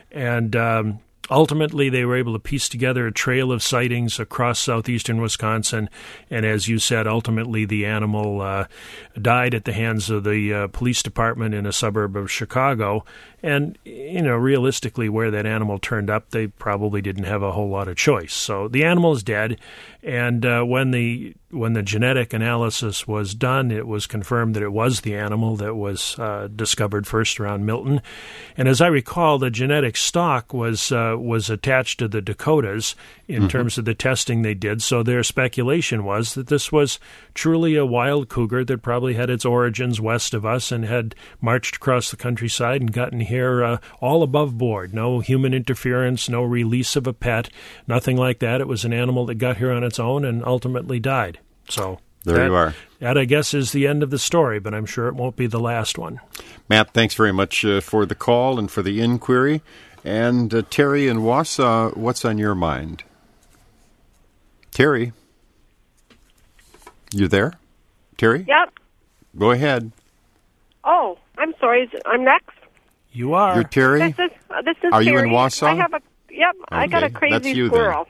And ultimately, they were able to piece together a trail of sightings across southeastern Wisconsin, and as you said, ultimately the animal died at the hands of the police department in a suburb of Chicago. And, realistically, where that animal turned up, they probably didn't have a whole lot of choice. So the animal is dead, and when the genetic analysis was done, it was confirmed that it was the animal that was discovered first around Milton. And as I recall, the genetic stock was attached to the Dakotas in terms of the testing they did. So their speculation was that this was truly a wild cougar that probably had its origins west of us and had marched across the countryside and gotten here all above board. No human interference, no release of a pet, nothing like that. It was an animal that got here on its own and ultimately died. So there you are. That, I guess, is the end of the story, but I'm sure it won't be the last one. Matt, thanks very much for the call and for the inquiry. And Terry in Wausau, what's on your mind? Terry? You there? Terry? Yep. Go ahead. Oh, I'm sorry. I'm next. You are. You're Terry? This is Are Terry. you in Wausau? Yep. Okay. I got a crazy That's you, squirrel.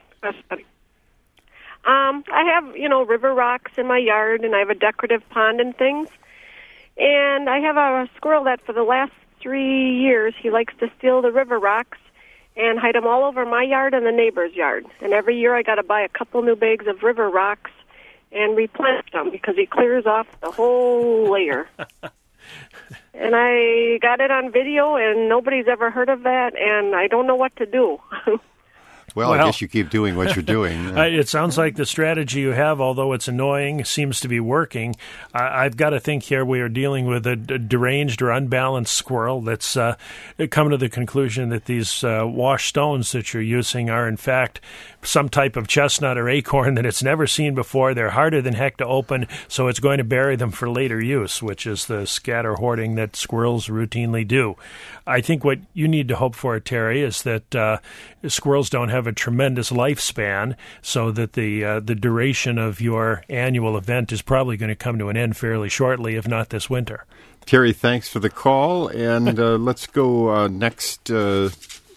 I have, river rocks in my yard, and I have a decorative pond and things. And I have a squirrel that for the last 3 years, he likes to steal the river rocks and hide them all over my yard and the neighbor's yard. And every year I got to buy a couple new bags of river rocks and replenish them because he clears off the whole layer. And I got it on video, and nobody's ever heard of that, and I don't know what to do. Well, I guess you keep doing what you're doing. It sounds like the strategy you have, although it's annoying, seems to be working. I've got to think here we are dealing with a deranged or unbalanced squirrel that's come to the conclusion that these wash stones that you're using are, in fact, some type of chestnut or acorn that it's never seen before. They're harder than heck to open, so it's going to bury them for later use, which is the scatter hoarding that squirrels routinely do. I think what you need to hope for, Terry, is that squirrels don't have a tremendous lifespan, so that the duration of your annual event is probably going to come to an end fairly shortly, if not this winter. Terry, thanks for the call, and let's go next to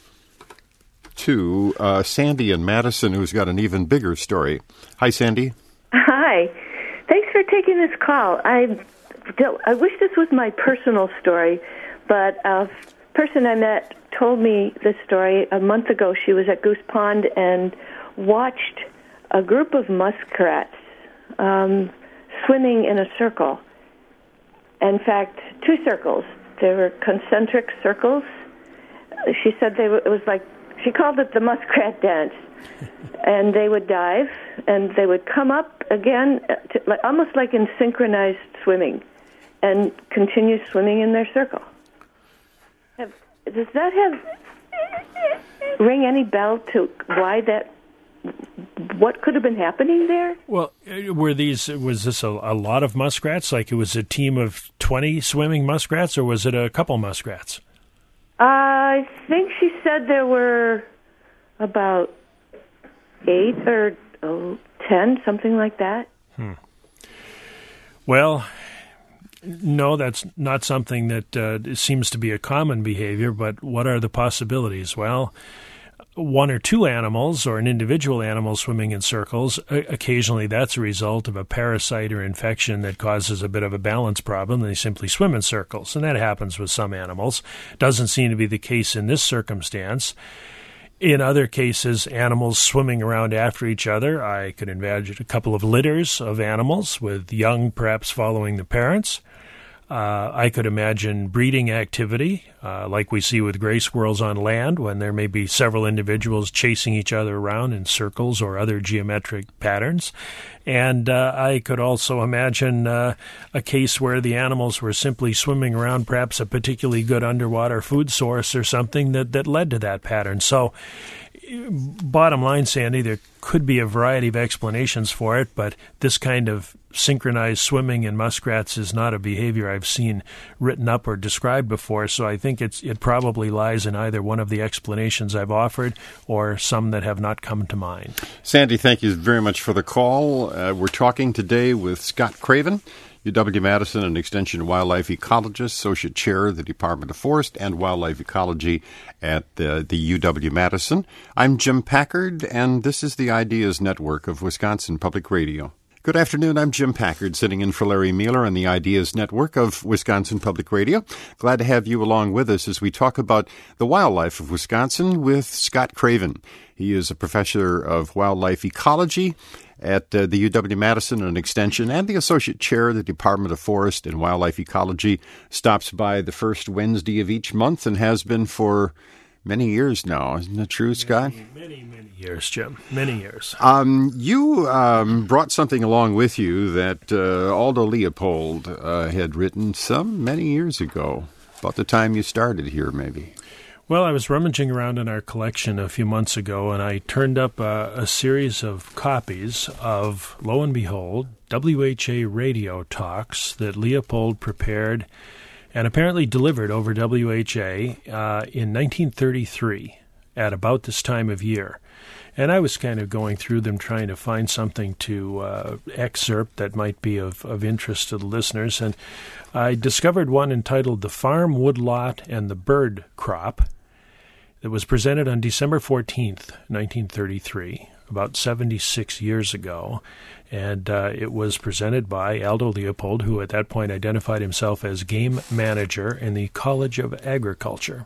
Sandy in Madison, who's got an even bigger story. Hi, Sandy. Hi. Thanks for taking this call. I wish this was my personal story, but a person I met told me this story a month ago. She was at Goose Pond and watched a group of muskrats swimming in a circle. In fact, 2 circles. They were concentric circles. She said it was like she called it the muskrat dance. And they would dive, and they would come up again, almost like in synchronized swimming, and continue swimming in their circle. Does that ring any bell to why that? What could have been happening there? Well, was this a lot of muskrats? Like it was a team of 20 swimming muskrats, or was it a couple muskrats? I think she said there were about 8 or 10, something like that. Well, no, that's not something that seems to be a common behavior, but what are the possibilities? Well, one or two animals or an individual animal swimming in circles, occasionally that's a result of a parasite or infection that causes a bit of a balance problem. They simply swim in circles, and that happens with some animals. Doesn't seem to be the case in this circumstance. In other cases, animals swimming around after each other. I could imagine a couple of litters of animals with young perhaps following the parents. I could imagine breeding activity, like we see with gray squirrels on land, when there may be several individuals chasing each other around in circles or other geometric patterns. And I could also imagine a case where the animals were simply swimming around perhaps a particularly good underwater food source or something that led to that pattern. So bottom line, Sandy, there could be a variety of explanations for it, but this kind of synchronized swimming in muskrats is not a behavior I've seen written up or described before, so I think it probably lies in either one of the explanations I've offered or some that have not come to mind. Sandy, thank you very much for the call. We're talking today with Scott Craven, UW-Madison, an Extension Wildlife Ecologist, Associate Chair of the Department of Forest and Wildlife Ecology at the UW-Madison. I'm Jim Packard, and this is the Ideas Network of Wisconsin Public Radio. Good afternoon. I'm Jim Packard, sitting in for Larry Mueller on the Ideas Network of Wisconsin Public Radio. Glad to have you along with us as we talk about the wildlife of Wisconsin with Scott Craven. He is a professor of wildlife ecology at the UW-Madison and Extension and the Associate Chair of the Department of Forest and Wildlife Ecology. Stops by the first Wednesday of each month and has been for many years now. Isn't that true, Scott? Many years, Jim. Many years. You brought something along with you that Aldo Leopold had written many years ago, about the time you started here, maybe. Well, I was rummaging around in our collection a few months ago, and I turned up a series of copies of, lo and behold, WHA radio talks that Leopold prepared and apparently delivered over WHA in 1933 at about this time of year. And I was kind of going through them trying to find something to excerpt that might be of interest to the listeners. And I discovered one entitled The Farm Woodlot and the Bird Crop that was presented on December 14th, 1933, about 76 years ago. And it was presented by Aldo Leopold, who at that point identified himself as game manager in the College of Agriculture.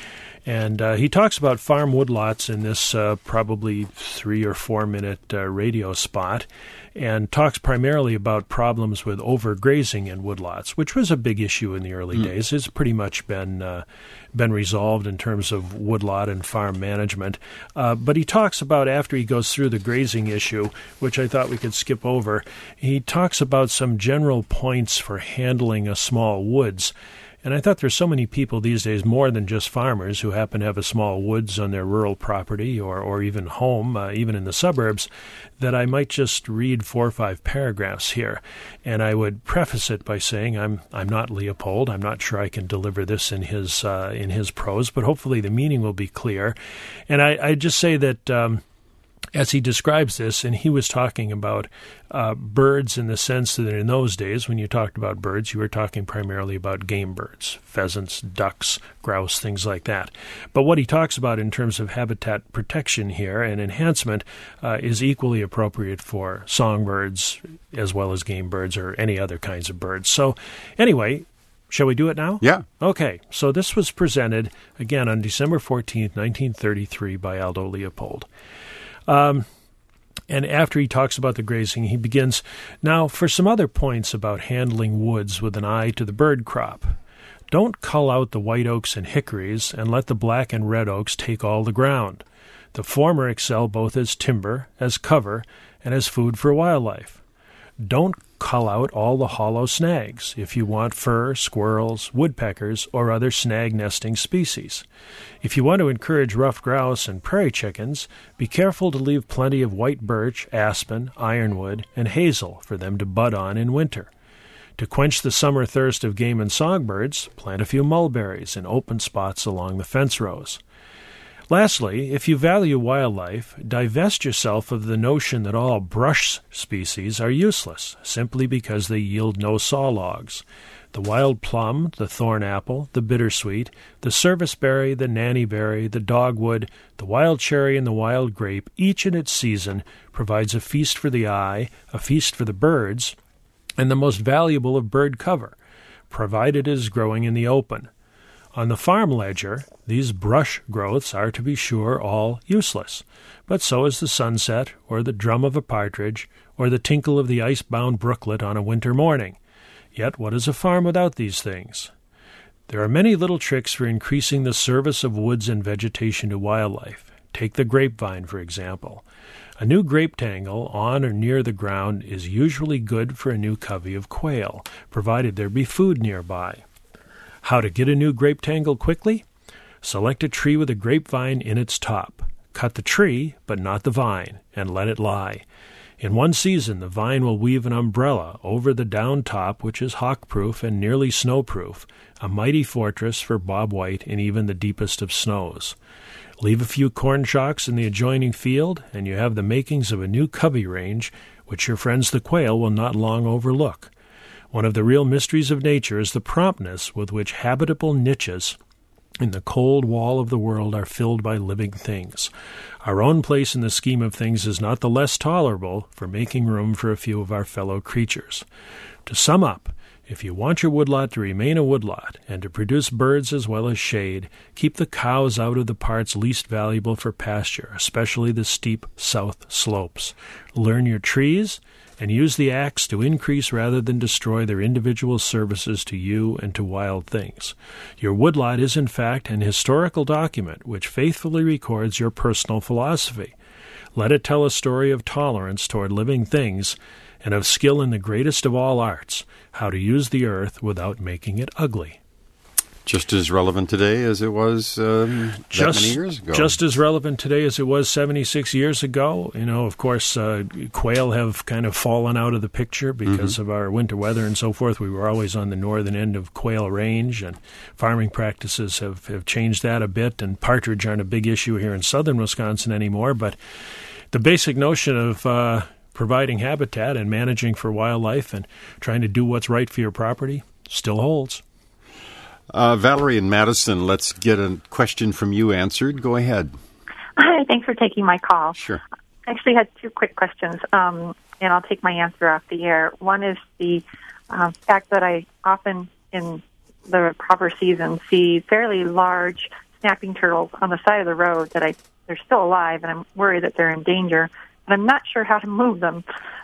And he talks about farm woodlots in this probably 3 or 4 minute radio spot, and talks primarily about problems with overgrazing in woodlots, which was a big issue in the early days. It's pretty much been resolved in terms of woodlot and farm management. But he talks about, after he goes through the grazing issue, which I thought we could skip over, he talks about some general points for handling a small woods. And I thought there's so many people these days, more than just farmers, who happen to have a small woods on their rural property or even home, even in the suburbs, that I might just read 4 or 5 paragraphs here. And I would preface it by saying I'm not Leopold. I'm not sure I can deliver this in his prose, but hopefully the meaning will be clear. And I just say that as he describes this, and he was talking about birds in the sense that in those days, when you talked about birds, you were talking primarily about game birds, pheasants, ducks, grouse, things like that. But what he talks about in terms of habitat protection here and enhancement is equally appropriate for songbirds as well as game birds or any other kinds of birds. So anyway, shall we do it now? Yeah. Okay, so this was presented, again, on December 14th, 1933 by Aldo Leopold. And after he talks about the grazing, he begins, now for some other points about handling woods with an eye to the bird crop. Don't cull out the white oaks and hickories and let the black and red oaks take all the ground. The former excel both as timber, as cover, and as food for wildlife. Don't cull out all the hollow snags if you want fir, squirrels, woodpeckers, or other snag-nesting species. If you want to encourage ruffed grouse and prairie chickens, be careful to leave plenty of white birch, aspen, ironwood, and hazel for them to bud on in winter. To quench the summer thirst of game and songbirds, plant a few mulberries in open spots along the fence rows. Lastly, if you value wildlife, divest yourself of the notion that all brush species are useless, simply because they yield no saw logs. The wild plum, the thorn apple, the bittersweet, the serviceberry, the nannyberry, the dogwood, the wild cherry, and the wild grape, each in its season, provides a feast for the eye, a feast for the birds, and the most valuable of bird cover, provided it is growing in the open. On the farm ledger, these brush growths are, to be sure, all useless, but so is the sunset, or the drum of a partridge, or the tinkle of the ice-bound brooklet on a winter morning. Yet what is a farm without these things? There are many little tricks for increasing the service of woods and vegetation to wildlife. Take the grapevine, for example. A new grape tangle on or near the ground is usually good for a new covey of quail, provided there be food nearby. How to get a new grape tangle quickly? Select a tree with a grapevine in its top. Cut the tree, but not the vine, and let it lie. In one season, the vine will weave an umbrella over the down top, which is hawk-proof and nearly snow-proof, a mighty fortress for Bob White in even the deepest of snows. Leave a few corn shocks in the adjoining field, and you have the makings of a new covey range, which your friends the quail will not long overlook. One of the real mysteries of nature is the promptness with which habitable niches in the cold wall of the world are filled by living things. Our own place in the scheme of things is not the less tolerable for making room for a few of our fellow creatures. To sum up, if you want your woodlot to remain a woodlot and to produce birds as well as shade, keep the cows out of the parts least valuable for pasture, especially the steep south slopes. Learn your trees, and use the axe to increase rather than destroy their individual services to you and to wild things. Your woodlot is, in fact, an historical document which faithfully records your personal philosophy. Let it tell a story of tolerance toward living things and of skill in the greatest of all arts, how to use the earth without making it ugly. Just as relevant today as it was that many years ago. Just as relevant today as it was 76 years ago. You know, of course, quail have kind of fallen out of the picture because of our winter weather and so forth. We were always on the northern end of quail range, and farming practices have changed that a bit, and partridge aren't a big issue here in southern Wisconsin anymore. But the basic notion of providing habitat and managing for wildlife and trying to do what's right for your property still holds. Valerie in Madison, let's get a question from you answered. Go ahead. Hi, thanks for taking my call. Sure. I actually had two quick questions, and I'll take my answer off the air. One is the fact that I often, in the proper season, see fairly large snapping turtles on the side of the road that they're still alive, and I'm worried that they're in danger, and I'm not sure how to move them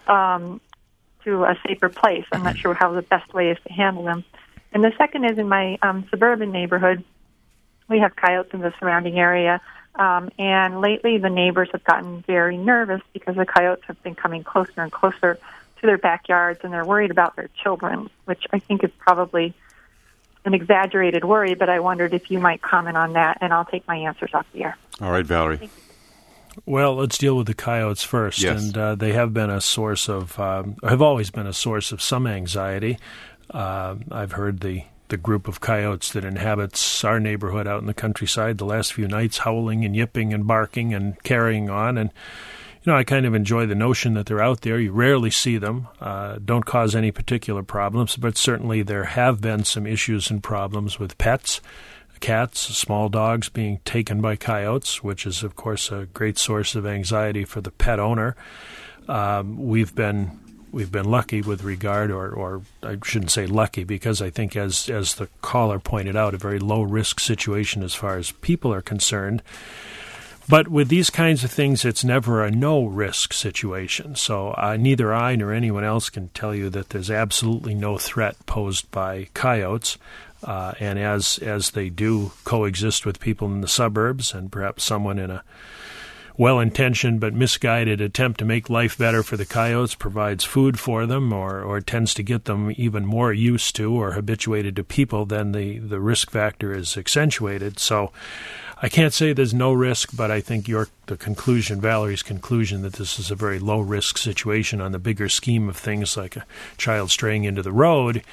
to a safer place. I'm not sure how the best way is to handle them. And the second is in my suburban neighborhood, we have coyotes in the surrounding area, and lately the neighbors have gotten very nervous because the coyotes have been coming closer and closer to their backyards, and they're worried about their children, which I think is probably an exaggerated worry, but I wondered if you might comment on that, and I'll take my answers off the air. All right, Valerie. Well, let's deal with the coyotes first. Yes. And they have been a source of, have always been a source of some anxiety. I've heard the group of coyotes that inhabits our neighborhood out in the countryside the last few nights howling and yipping and barking and carrying on. And, you know, I kind of enjoy the notion that they're out there. You rarely see them, don't cause any particular problems, but certainly there have been some issues and problems with pets, cats, small dogs being taken by coyotes, which is, of course, a great source of anxiety for the pet owner. We've been lucky with regard, or I shouldn't say lucky, because I think as the caller pointed out, a very low-risk situation as far as people are concerned. But with these kinds of things, it's never a no-risk situation. So neither I nor anyone else can tell you that there's absolutely no threat posed by coyotes. And as they do coexist with people in the suburbs, and perhaps someone in a well-intentioned but misguided attempt to make life better for the coyotes provides food for them or tends to get them even more used to or habituated to people, then the risk factor is accentuated. So I can't say there's no risk, but I think Valerie's conclusion that this is a very low-risk situation on the bigger scheme of things like a child straying into the road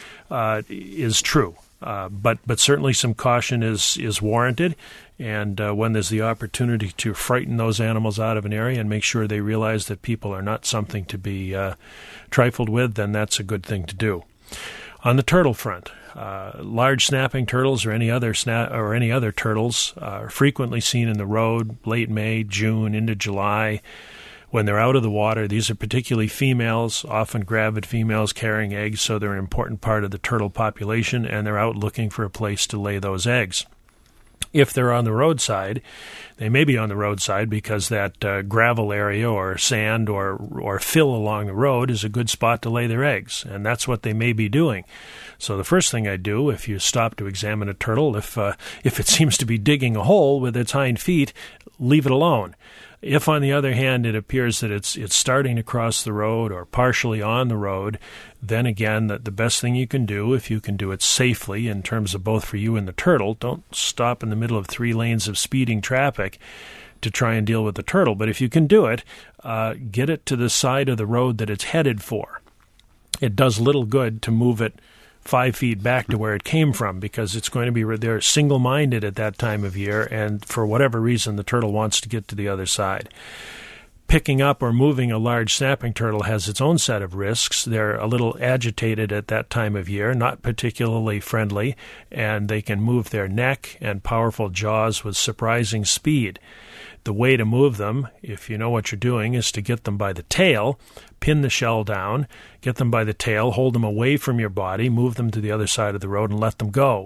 is true. But certainly some caution is warranted, and when there's the opportunity to frighten those animals out of an area and make sure they realize that people are not something to be trifled with, then that's a good thing to do. On the turtle front, large snapping turtles or any other turtles are frequently seen in the road late May, June, into July. When they're out of the water, these are particularly females, often gravid females carrying eggs, so they're an important part of the turtle population, and they're out looking for a place to lay those eggs. If they're on the roadside, they may be on the roadside because that gravel area or sand or fill along the road is a good spot to lay their eggs, and that's what they may be doing. So the first thing I do, if you stop to examine a turtle, if it seems to be digging a hole with its hind feet, leave it alone. If, on the other hand, it appears that it's starting to cross the road or partially on the road, then again, the best thing you can do, if you can do it safely in terms of both for you and the turtle, don't stop in the middle of 3 lanes of speeding traffic to try and deal with the turtle. But if you can do it, get it to the side of the road that it's headed for. It does little good to move it 5 feet back to where it came from, because it's going to be they're single-minded at that time of year, and for whatever reason, the turtle wants to get to the other side. Picking up or moving a large snapping turtle has its own set of risks. They're a little agitated at that time of year, not particularly friendly, and they can move their neck and powerful jaws with surprising speed. The way to move them, if you know what you're doing, is to get them by the tail, pin the shell down, get them by the tail, hold them away from your body, move them to the other side of the road, and let them go.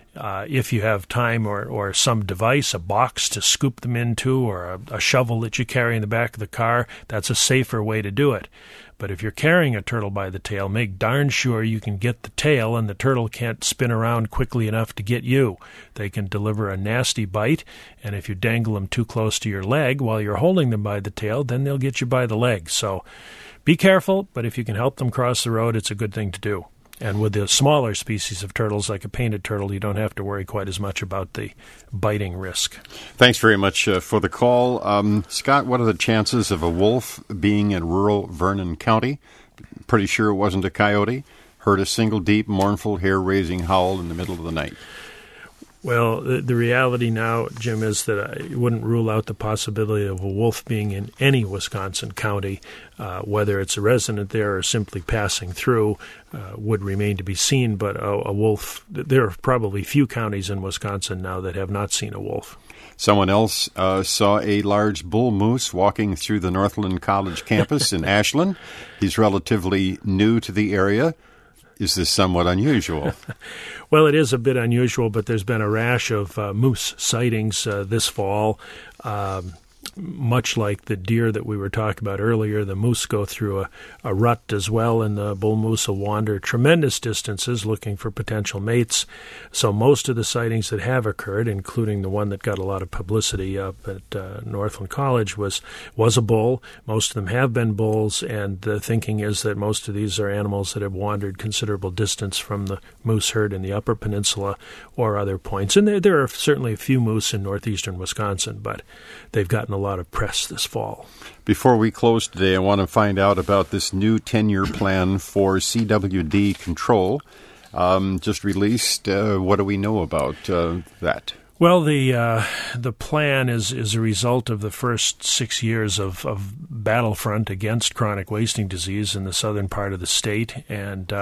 If you have time or some device, a box to scoop them into, or a shovel that you carry in the back of the car, that's a safer way to do it. But if you're carrying a turtle by the tail, make darn sure you can get the tail and the turtle can't spin around quickly enough to get you. They can deliver a nasty bite, and if you dangle them too close to your leg while you're holding them by the tail, then they'll get you by the leg. So be careful, but if you can help them cross the road, it's a good thing to do. And with the smaller species of turtles, like a painted turtle, you don't have to worry quite as much about the biting risk. Thanks very much for the call. Scott, what are the chances of a wolf being in rural Vernon County? Pretty sure it wasn't a coyote. Heard a single deep, mournful, hair-raising howl in the middle of the night. Well, the reality now, Jim, is that I wouldn't rule out the possibility of a wolf being in any Wisconsin county, whether it's a resident there or simply passing through, would remain to be seen. But a wolf, there are probably few counties in Wisconsin now that have not seen a wolf. Someone else saw a large bull moose walking through the Northland College campus in Ashland. He's relatively new to the area. Is this somewhat unusual? Well, it is a bit unusual, but there's been a rash of moose sightings this fall. Much like the deer that we were talking about earlier, the moose go through a rut as well, and the bull moose will wander tremendous distances looking for potential mates. So most of the sightings that have occurred, including the one that got a lot of publicity up at Northland College, was a bull. Most of them have been bulls, and the thinking is that most of these are animals that have wandered considerable distance from the moose herd in the Upper Peninsula or other points. And there are certainly a few moose in northeastern Wisconsin, but they've gotten a lot of press this fall. Before we close today, I want to find out about this new 10-year plan for CWD control. Just released. What do we know about that? Well, the plan is a result of the first 6 years of battlefront against chronic wasting disease in the southern part of the state, and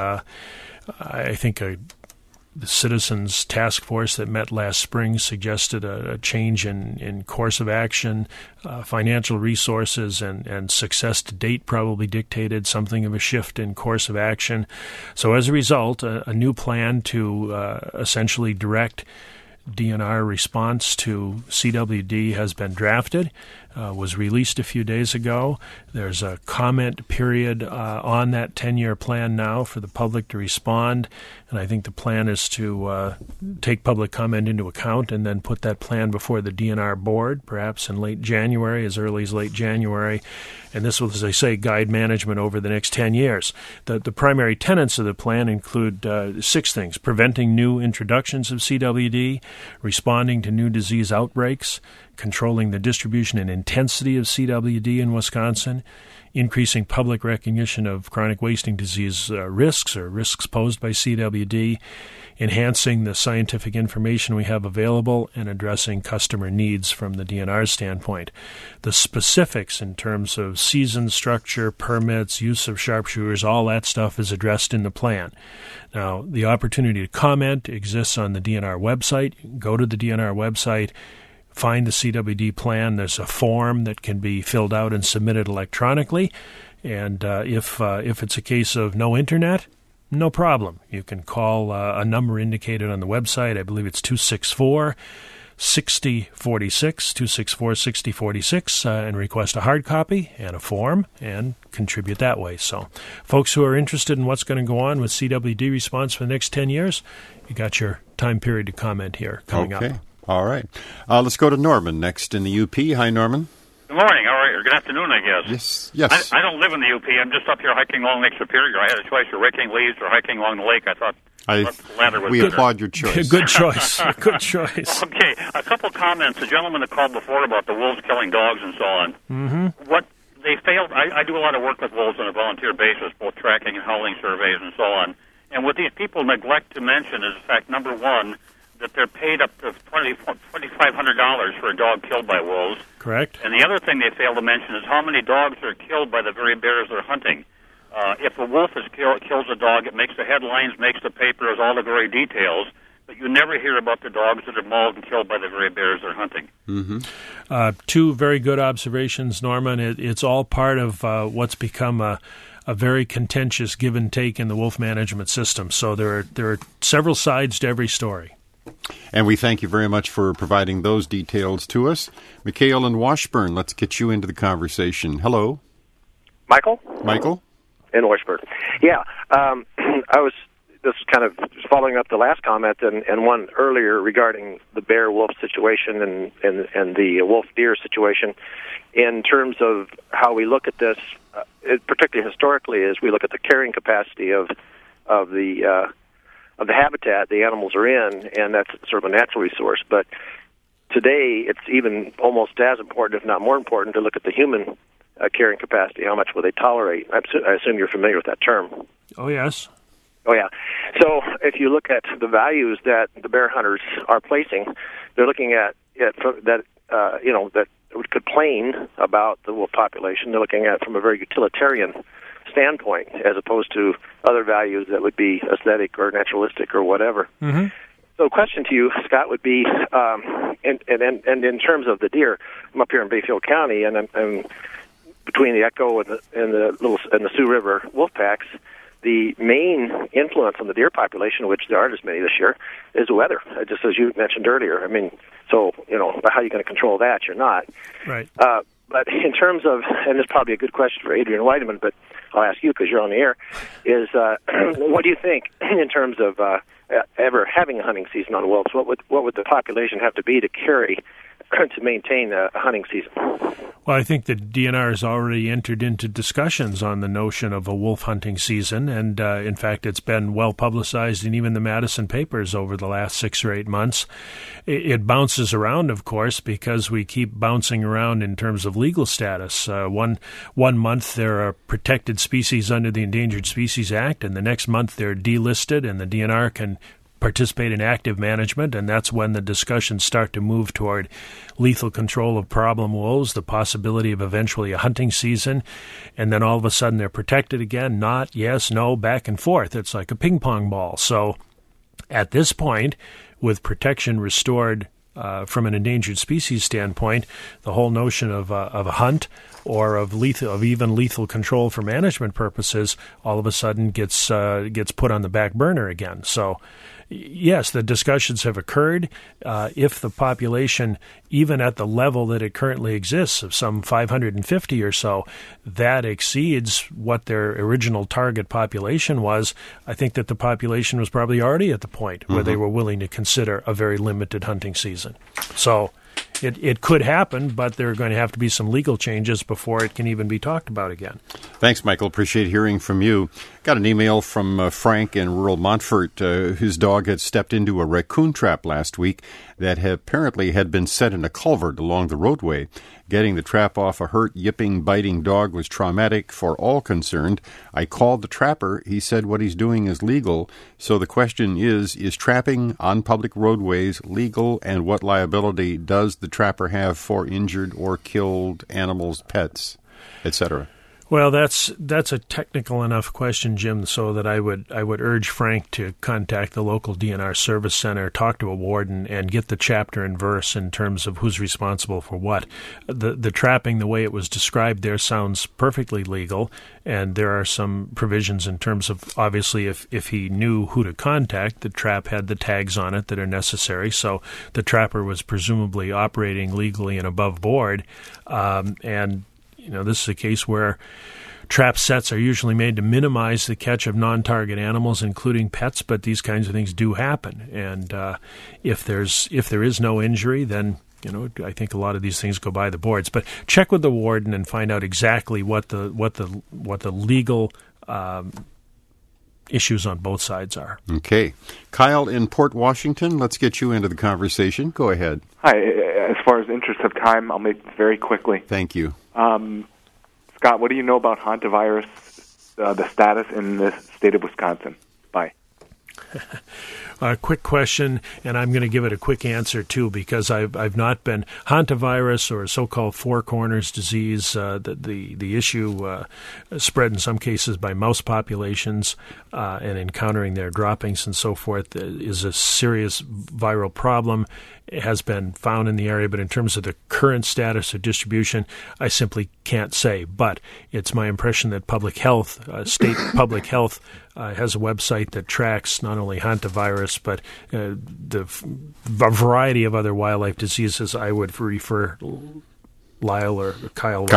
I think the Citizens Task Force that met last spring suggested a change in course of action. Financial resources and success to date probably dictated something of a shift in course of action. So as a result, a new plan to essentially direct DNR response to CWD has been drafted, was released a few days ago. There's a comment period on that 10-year plan now for the public to respond, and I think the plan is to take public comment into account and then put that plan before the DNR board, perhaps in late January, as early as late January. And this will, as I say, guide management over the next 10 years. The primary tenets of the plan include 6 things: preventing new introductions of CWD, responding to new disease outbreaks, controlling the distribution and intensity of CWD in Wisconsin, increasing public recognition of chronic wasting disease risks or risks posed by CWD, enhancing the scientific information we have available, and addressing customer needs from the DNR standpoint. The specifics in terms of season structure, permits, use of sharpshooters, all that stuff is addressed in the plan. Now, the opportunity to comment exists on the DNR website. Go to the DNR website, find the CWD plan. There's a form that can be filled out and submitted electronically. And if it's a case of no internet, no problem. You can call a number indicated on the website. I believe it's 264-6046, 264-6046, and request a hard copy and a form and contribute that way. So folks who are interested in what's going to go on with CWD response for the next 10 years, you got your time period to comment here coming up. All right. Let's go to Norman next in the UP. Hi, Norman. Good morning, all right, or good afternoon, I guess. Yes. I don't live in the UP. I'm just up here hiking along Lake Superior. I had a choice of raking leaves or hiking along the lake. I thought the latter was we better. applaud your choice. Good choice. Good choice. Okay, a couple comments. The gentleman that called before about the wolves killing dogs and so on. Mm-hmm. What they failed, I do a lot of work with wolves on a volunteer basis, both tracking and howling surveys and so on. And what these people neglect to mention is, in fact, number one, that they're paid up to $2,500 for a dog killed by wolves. Correct. And the other thing they fail to mention is how many dogs are killed by the very bears they're hunting. If a wolf kills a dog, it makes the headlines, makes the paper, has all the very details, but you never hear about the dogs that are mauled and killed by the very bears they're hunting. Mm-hmm. 2 very good observations, Norman. It's all part of what's become a very contentious give and take in the wolf management system. So there are several sides to every story. And we thank you very much for providing those details to us. Mikhail in Washburn, let's get you into the conversation. Hello. Michael? In Washburn. Yeah, this is kind of following up the last comment and one earlier regarding the bear-wolf situation and the wolf-deer situation. In terms of how we look at this, particularly historically, is we look at the carrying capacity of the habitat the animals are in, and that's sort of a natural resource. But today, it's even almost as important, if not more important, to look at the human carrying capacity. How much will they tolerate? I assume you're familiar with that term. Oh, yes. Oh, yeah. So if you look at the values that the bear hunters are placing, they're looking at it that could complain about the wolf population. They're looking at it from a very utilitarian standpoint, as opposed to other values that would be aesthetic or naturalistic or whatever. Mm-hmm. So, the question to you, Scott, would be, and in terms of the deer, I'm up here in Bayfield County, and I'm between the Echo and the Sioux River wolf packs. The main influence on the deer population, which there aren't as many this year, is weather. Just as you mentioned earlier. I mean, so how are you going to control that? You're not. Right. But in terms of, and this is probably a good question for Adrian Weideman, but I'll ask you because you're on the air, is what do you think in terms of ever having a hunting season on wolves? What would the population have to be to carry to maintain a hunting season? Well, I think the DNR has already entered into discussions on the notion of a wolf hunting season, and in fact, it's been well publicized in even the Madison papers over the last 6 or 8 months. It bounces around, of course, because we keep bouncing around in terms of legal status. One month they're a protected species under the Endangered Species Act, and the next month they're delisted, and the DNR can participate in active management, and that's when the discussions start to move toward lethal control of problem wolves, the possibility of eventually a hunting season, and then all of a sudden they're protected again, not, yes, no, back and forth. It's like a ping pong ball. So at this point, with protection restored from an endangered species standpoint, the whole notion of a hunt or of even lethal control for management purposes all of a sudden gets put on the back burner again. So, yes, the discussions have occurred. If the population, even at the level that it currently exists, of some 550 or so, that exceeds what their original target population was, I think that the population was probably already at the point where they were willing to consider a very limited hunting season. So it could happen, but there are going to have to be some legal changes before it can even be talked about again. Thanks, Michael. Appreciate hearing from you. Got an email from Frank in rural Montfort, whose dog had stepped into a raccoon trap last week that apparently had been set in a culvert along the roadway. Getting the trap off a hurt, yipping, biting dog was traumatic for all concerned. I called the trapper. He said what he's doing is legal. So the question is trapping on public roadways legal, and what liability does the trapper have for injured or killed animals, pets, etc.? Well, that's a technical enough question, Jim, so that I would urge Frank to contact the local DNR service center, talk to a warden, and get the chapter and verse in terms of who's responsible for what. The trapping, the way it was described there, sounds perfectly legal, and there are some provisions in terms of, obviously, if he knew who to contact, the trap had the tags on it that are necessary, so the trapper was presumably operating legally and above board, and this is a case where trap sets are usually made to minimize the catch of non-target animals, including pets, but these kinds of things do happen. And if there is no injury, then I think a lot of these things go by the boards. But check with the warden and find out exactly what the legal issues on both sides are. Okay. Kyle in Port Washington, let's get you into the conversation. Go ahead. Hi. As far as interest of time, I'll make this very quickly. Thank you. Scott, what do you know about hantavirus, the status in the state of Wisconsin? Bye. Quick question, and I'm going to give it a quick answer, too, because I've not been hantavirus or so-called four corners disease, the issue spread in some cases by mouse populations and encountering their droppings and so forth is a serious viral problem. It has been found in the area, but in terms of the current status of distribution, I simply can't say. But it's my impression that public health, state public health, has a website that tracks not only hantavirus, but a variety of other wildlife diseases. I would refer Kyle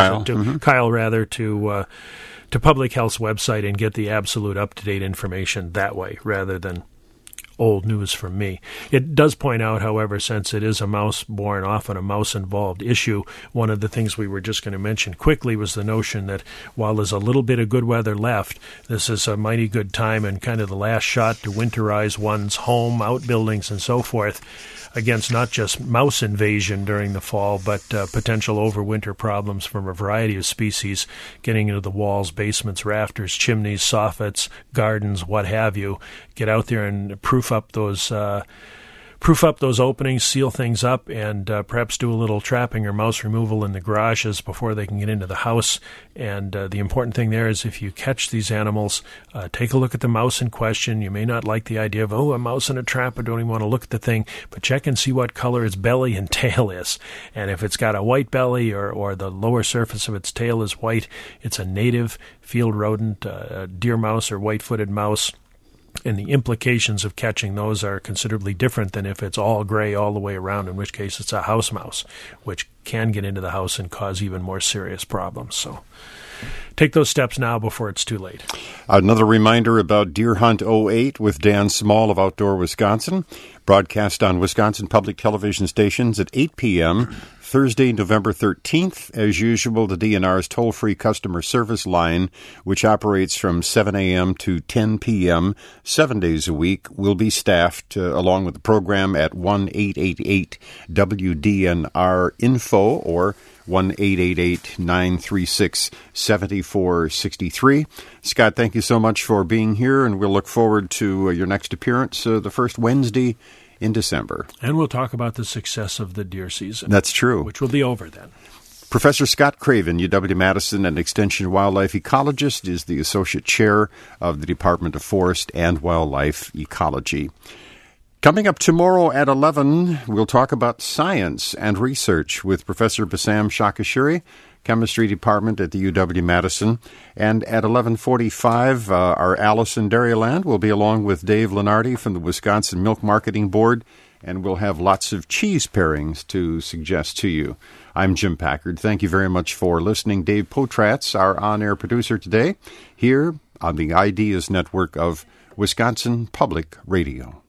to public health's website and get the absolute up-to-date information that way, rather than old news from me. It does point out, however, since it is a mouse-borne, often a mouse-involved issue, one of the things we were just going to mention quickly was the notion that while there's a little bit of good weather left, this is a mighty good time and kind of the last shot to winterize one's home, outbuildings, and so forth against not just mouse invasion during the fall, but potential overwinter problems from a variety of species getting into the walls, basements, rafters, chimneys, soffits, gardens, what have you. Get out there and proof up those openings, seal things up, and perhaps do a little trapping or mouse removal in the garages before they can get into the house. And the important thing there is if you catch these animals, take a look at the mouse in question. You may not like the idea of, a mouse in a trap, I don't even want to look at the thing, but check and see what color its belly and tail is. And if it's got a white belly or the lower surface of its tail is white, it's a native field rodent, a deer mouse or white-footed mouse. And the implications of catching those are considerably different than if it's all gray all the way around, in which case it's a house mouse, which can get into the house and cause even more serious problems. So take those steps now before it's too late. Another reminder about Deer Hunt 08 with Dan Small of Outdoor Wisconsin, broadcast on Wisconsin Public Television stations at 8 p.m., Thursday, November 13th. As usual, the DNR's toll-free customer service line, which operates from 7 a.m. to 10 p.m. 7 days a week, will be staffed along with the program at 1-888-WDNR-INFO or 1-888-936-7463. Scott, thank you so much for being here, and we'll look forward to your next appearance the first Wednesday in December. And we'll talk about the success of the deer season. That's true. Which will be over then. Professor Scott Craven, UW-Madison, an extension wildlife ecologist, is the associate chair of the Department of Forest and Wildlife Ecology. Coming up tomorrow at 11, we'll talk about science and research with Professor Bassam Shakashuri, Chemistry Department at the UW-Madison. And at 11:45, our Alice in Dairyland will be along with Dave Lenardi from the Wisconsin Milk Marketing Board, and we'll have lots of cheese pairings to suggest to you. I'm Jim Packard. Thank you very much for listening. Dave Potratz, our on-air producer today, here on the Ideas Network of Wisconsin Public Radio.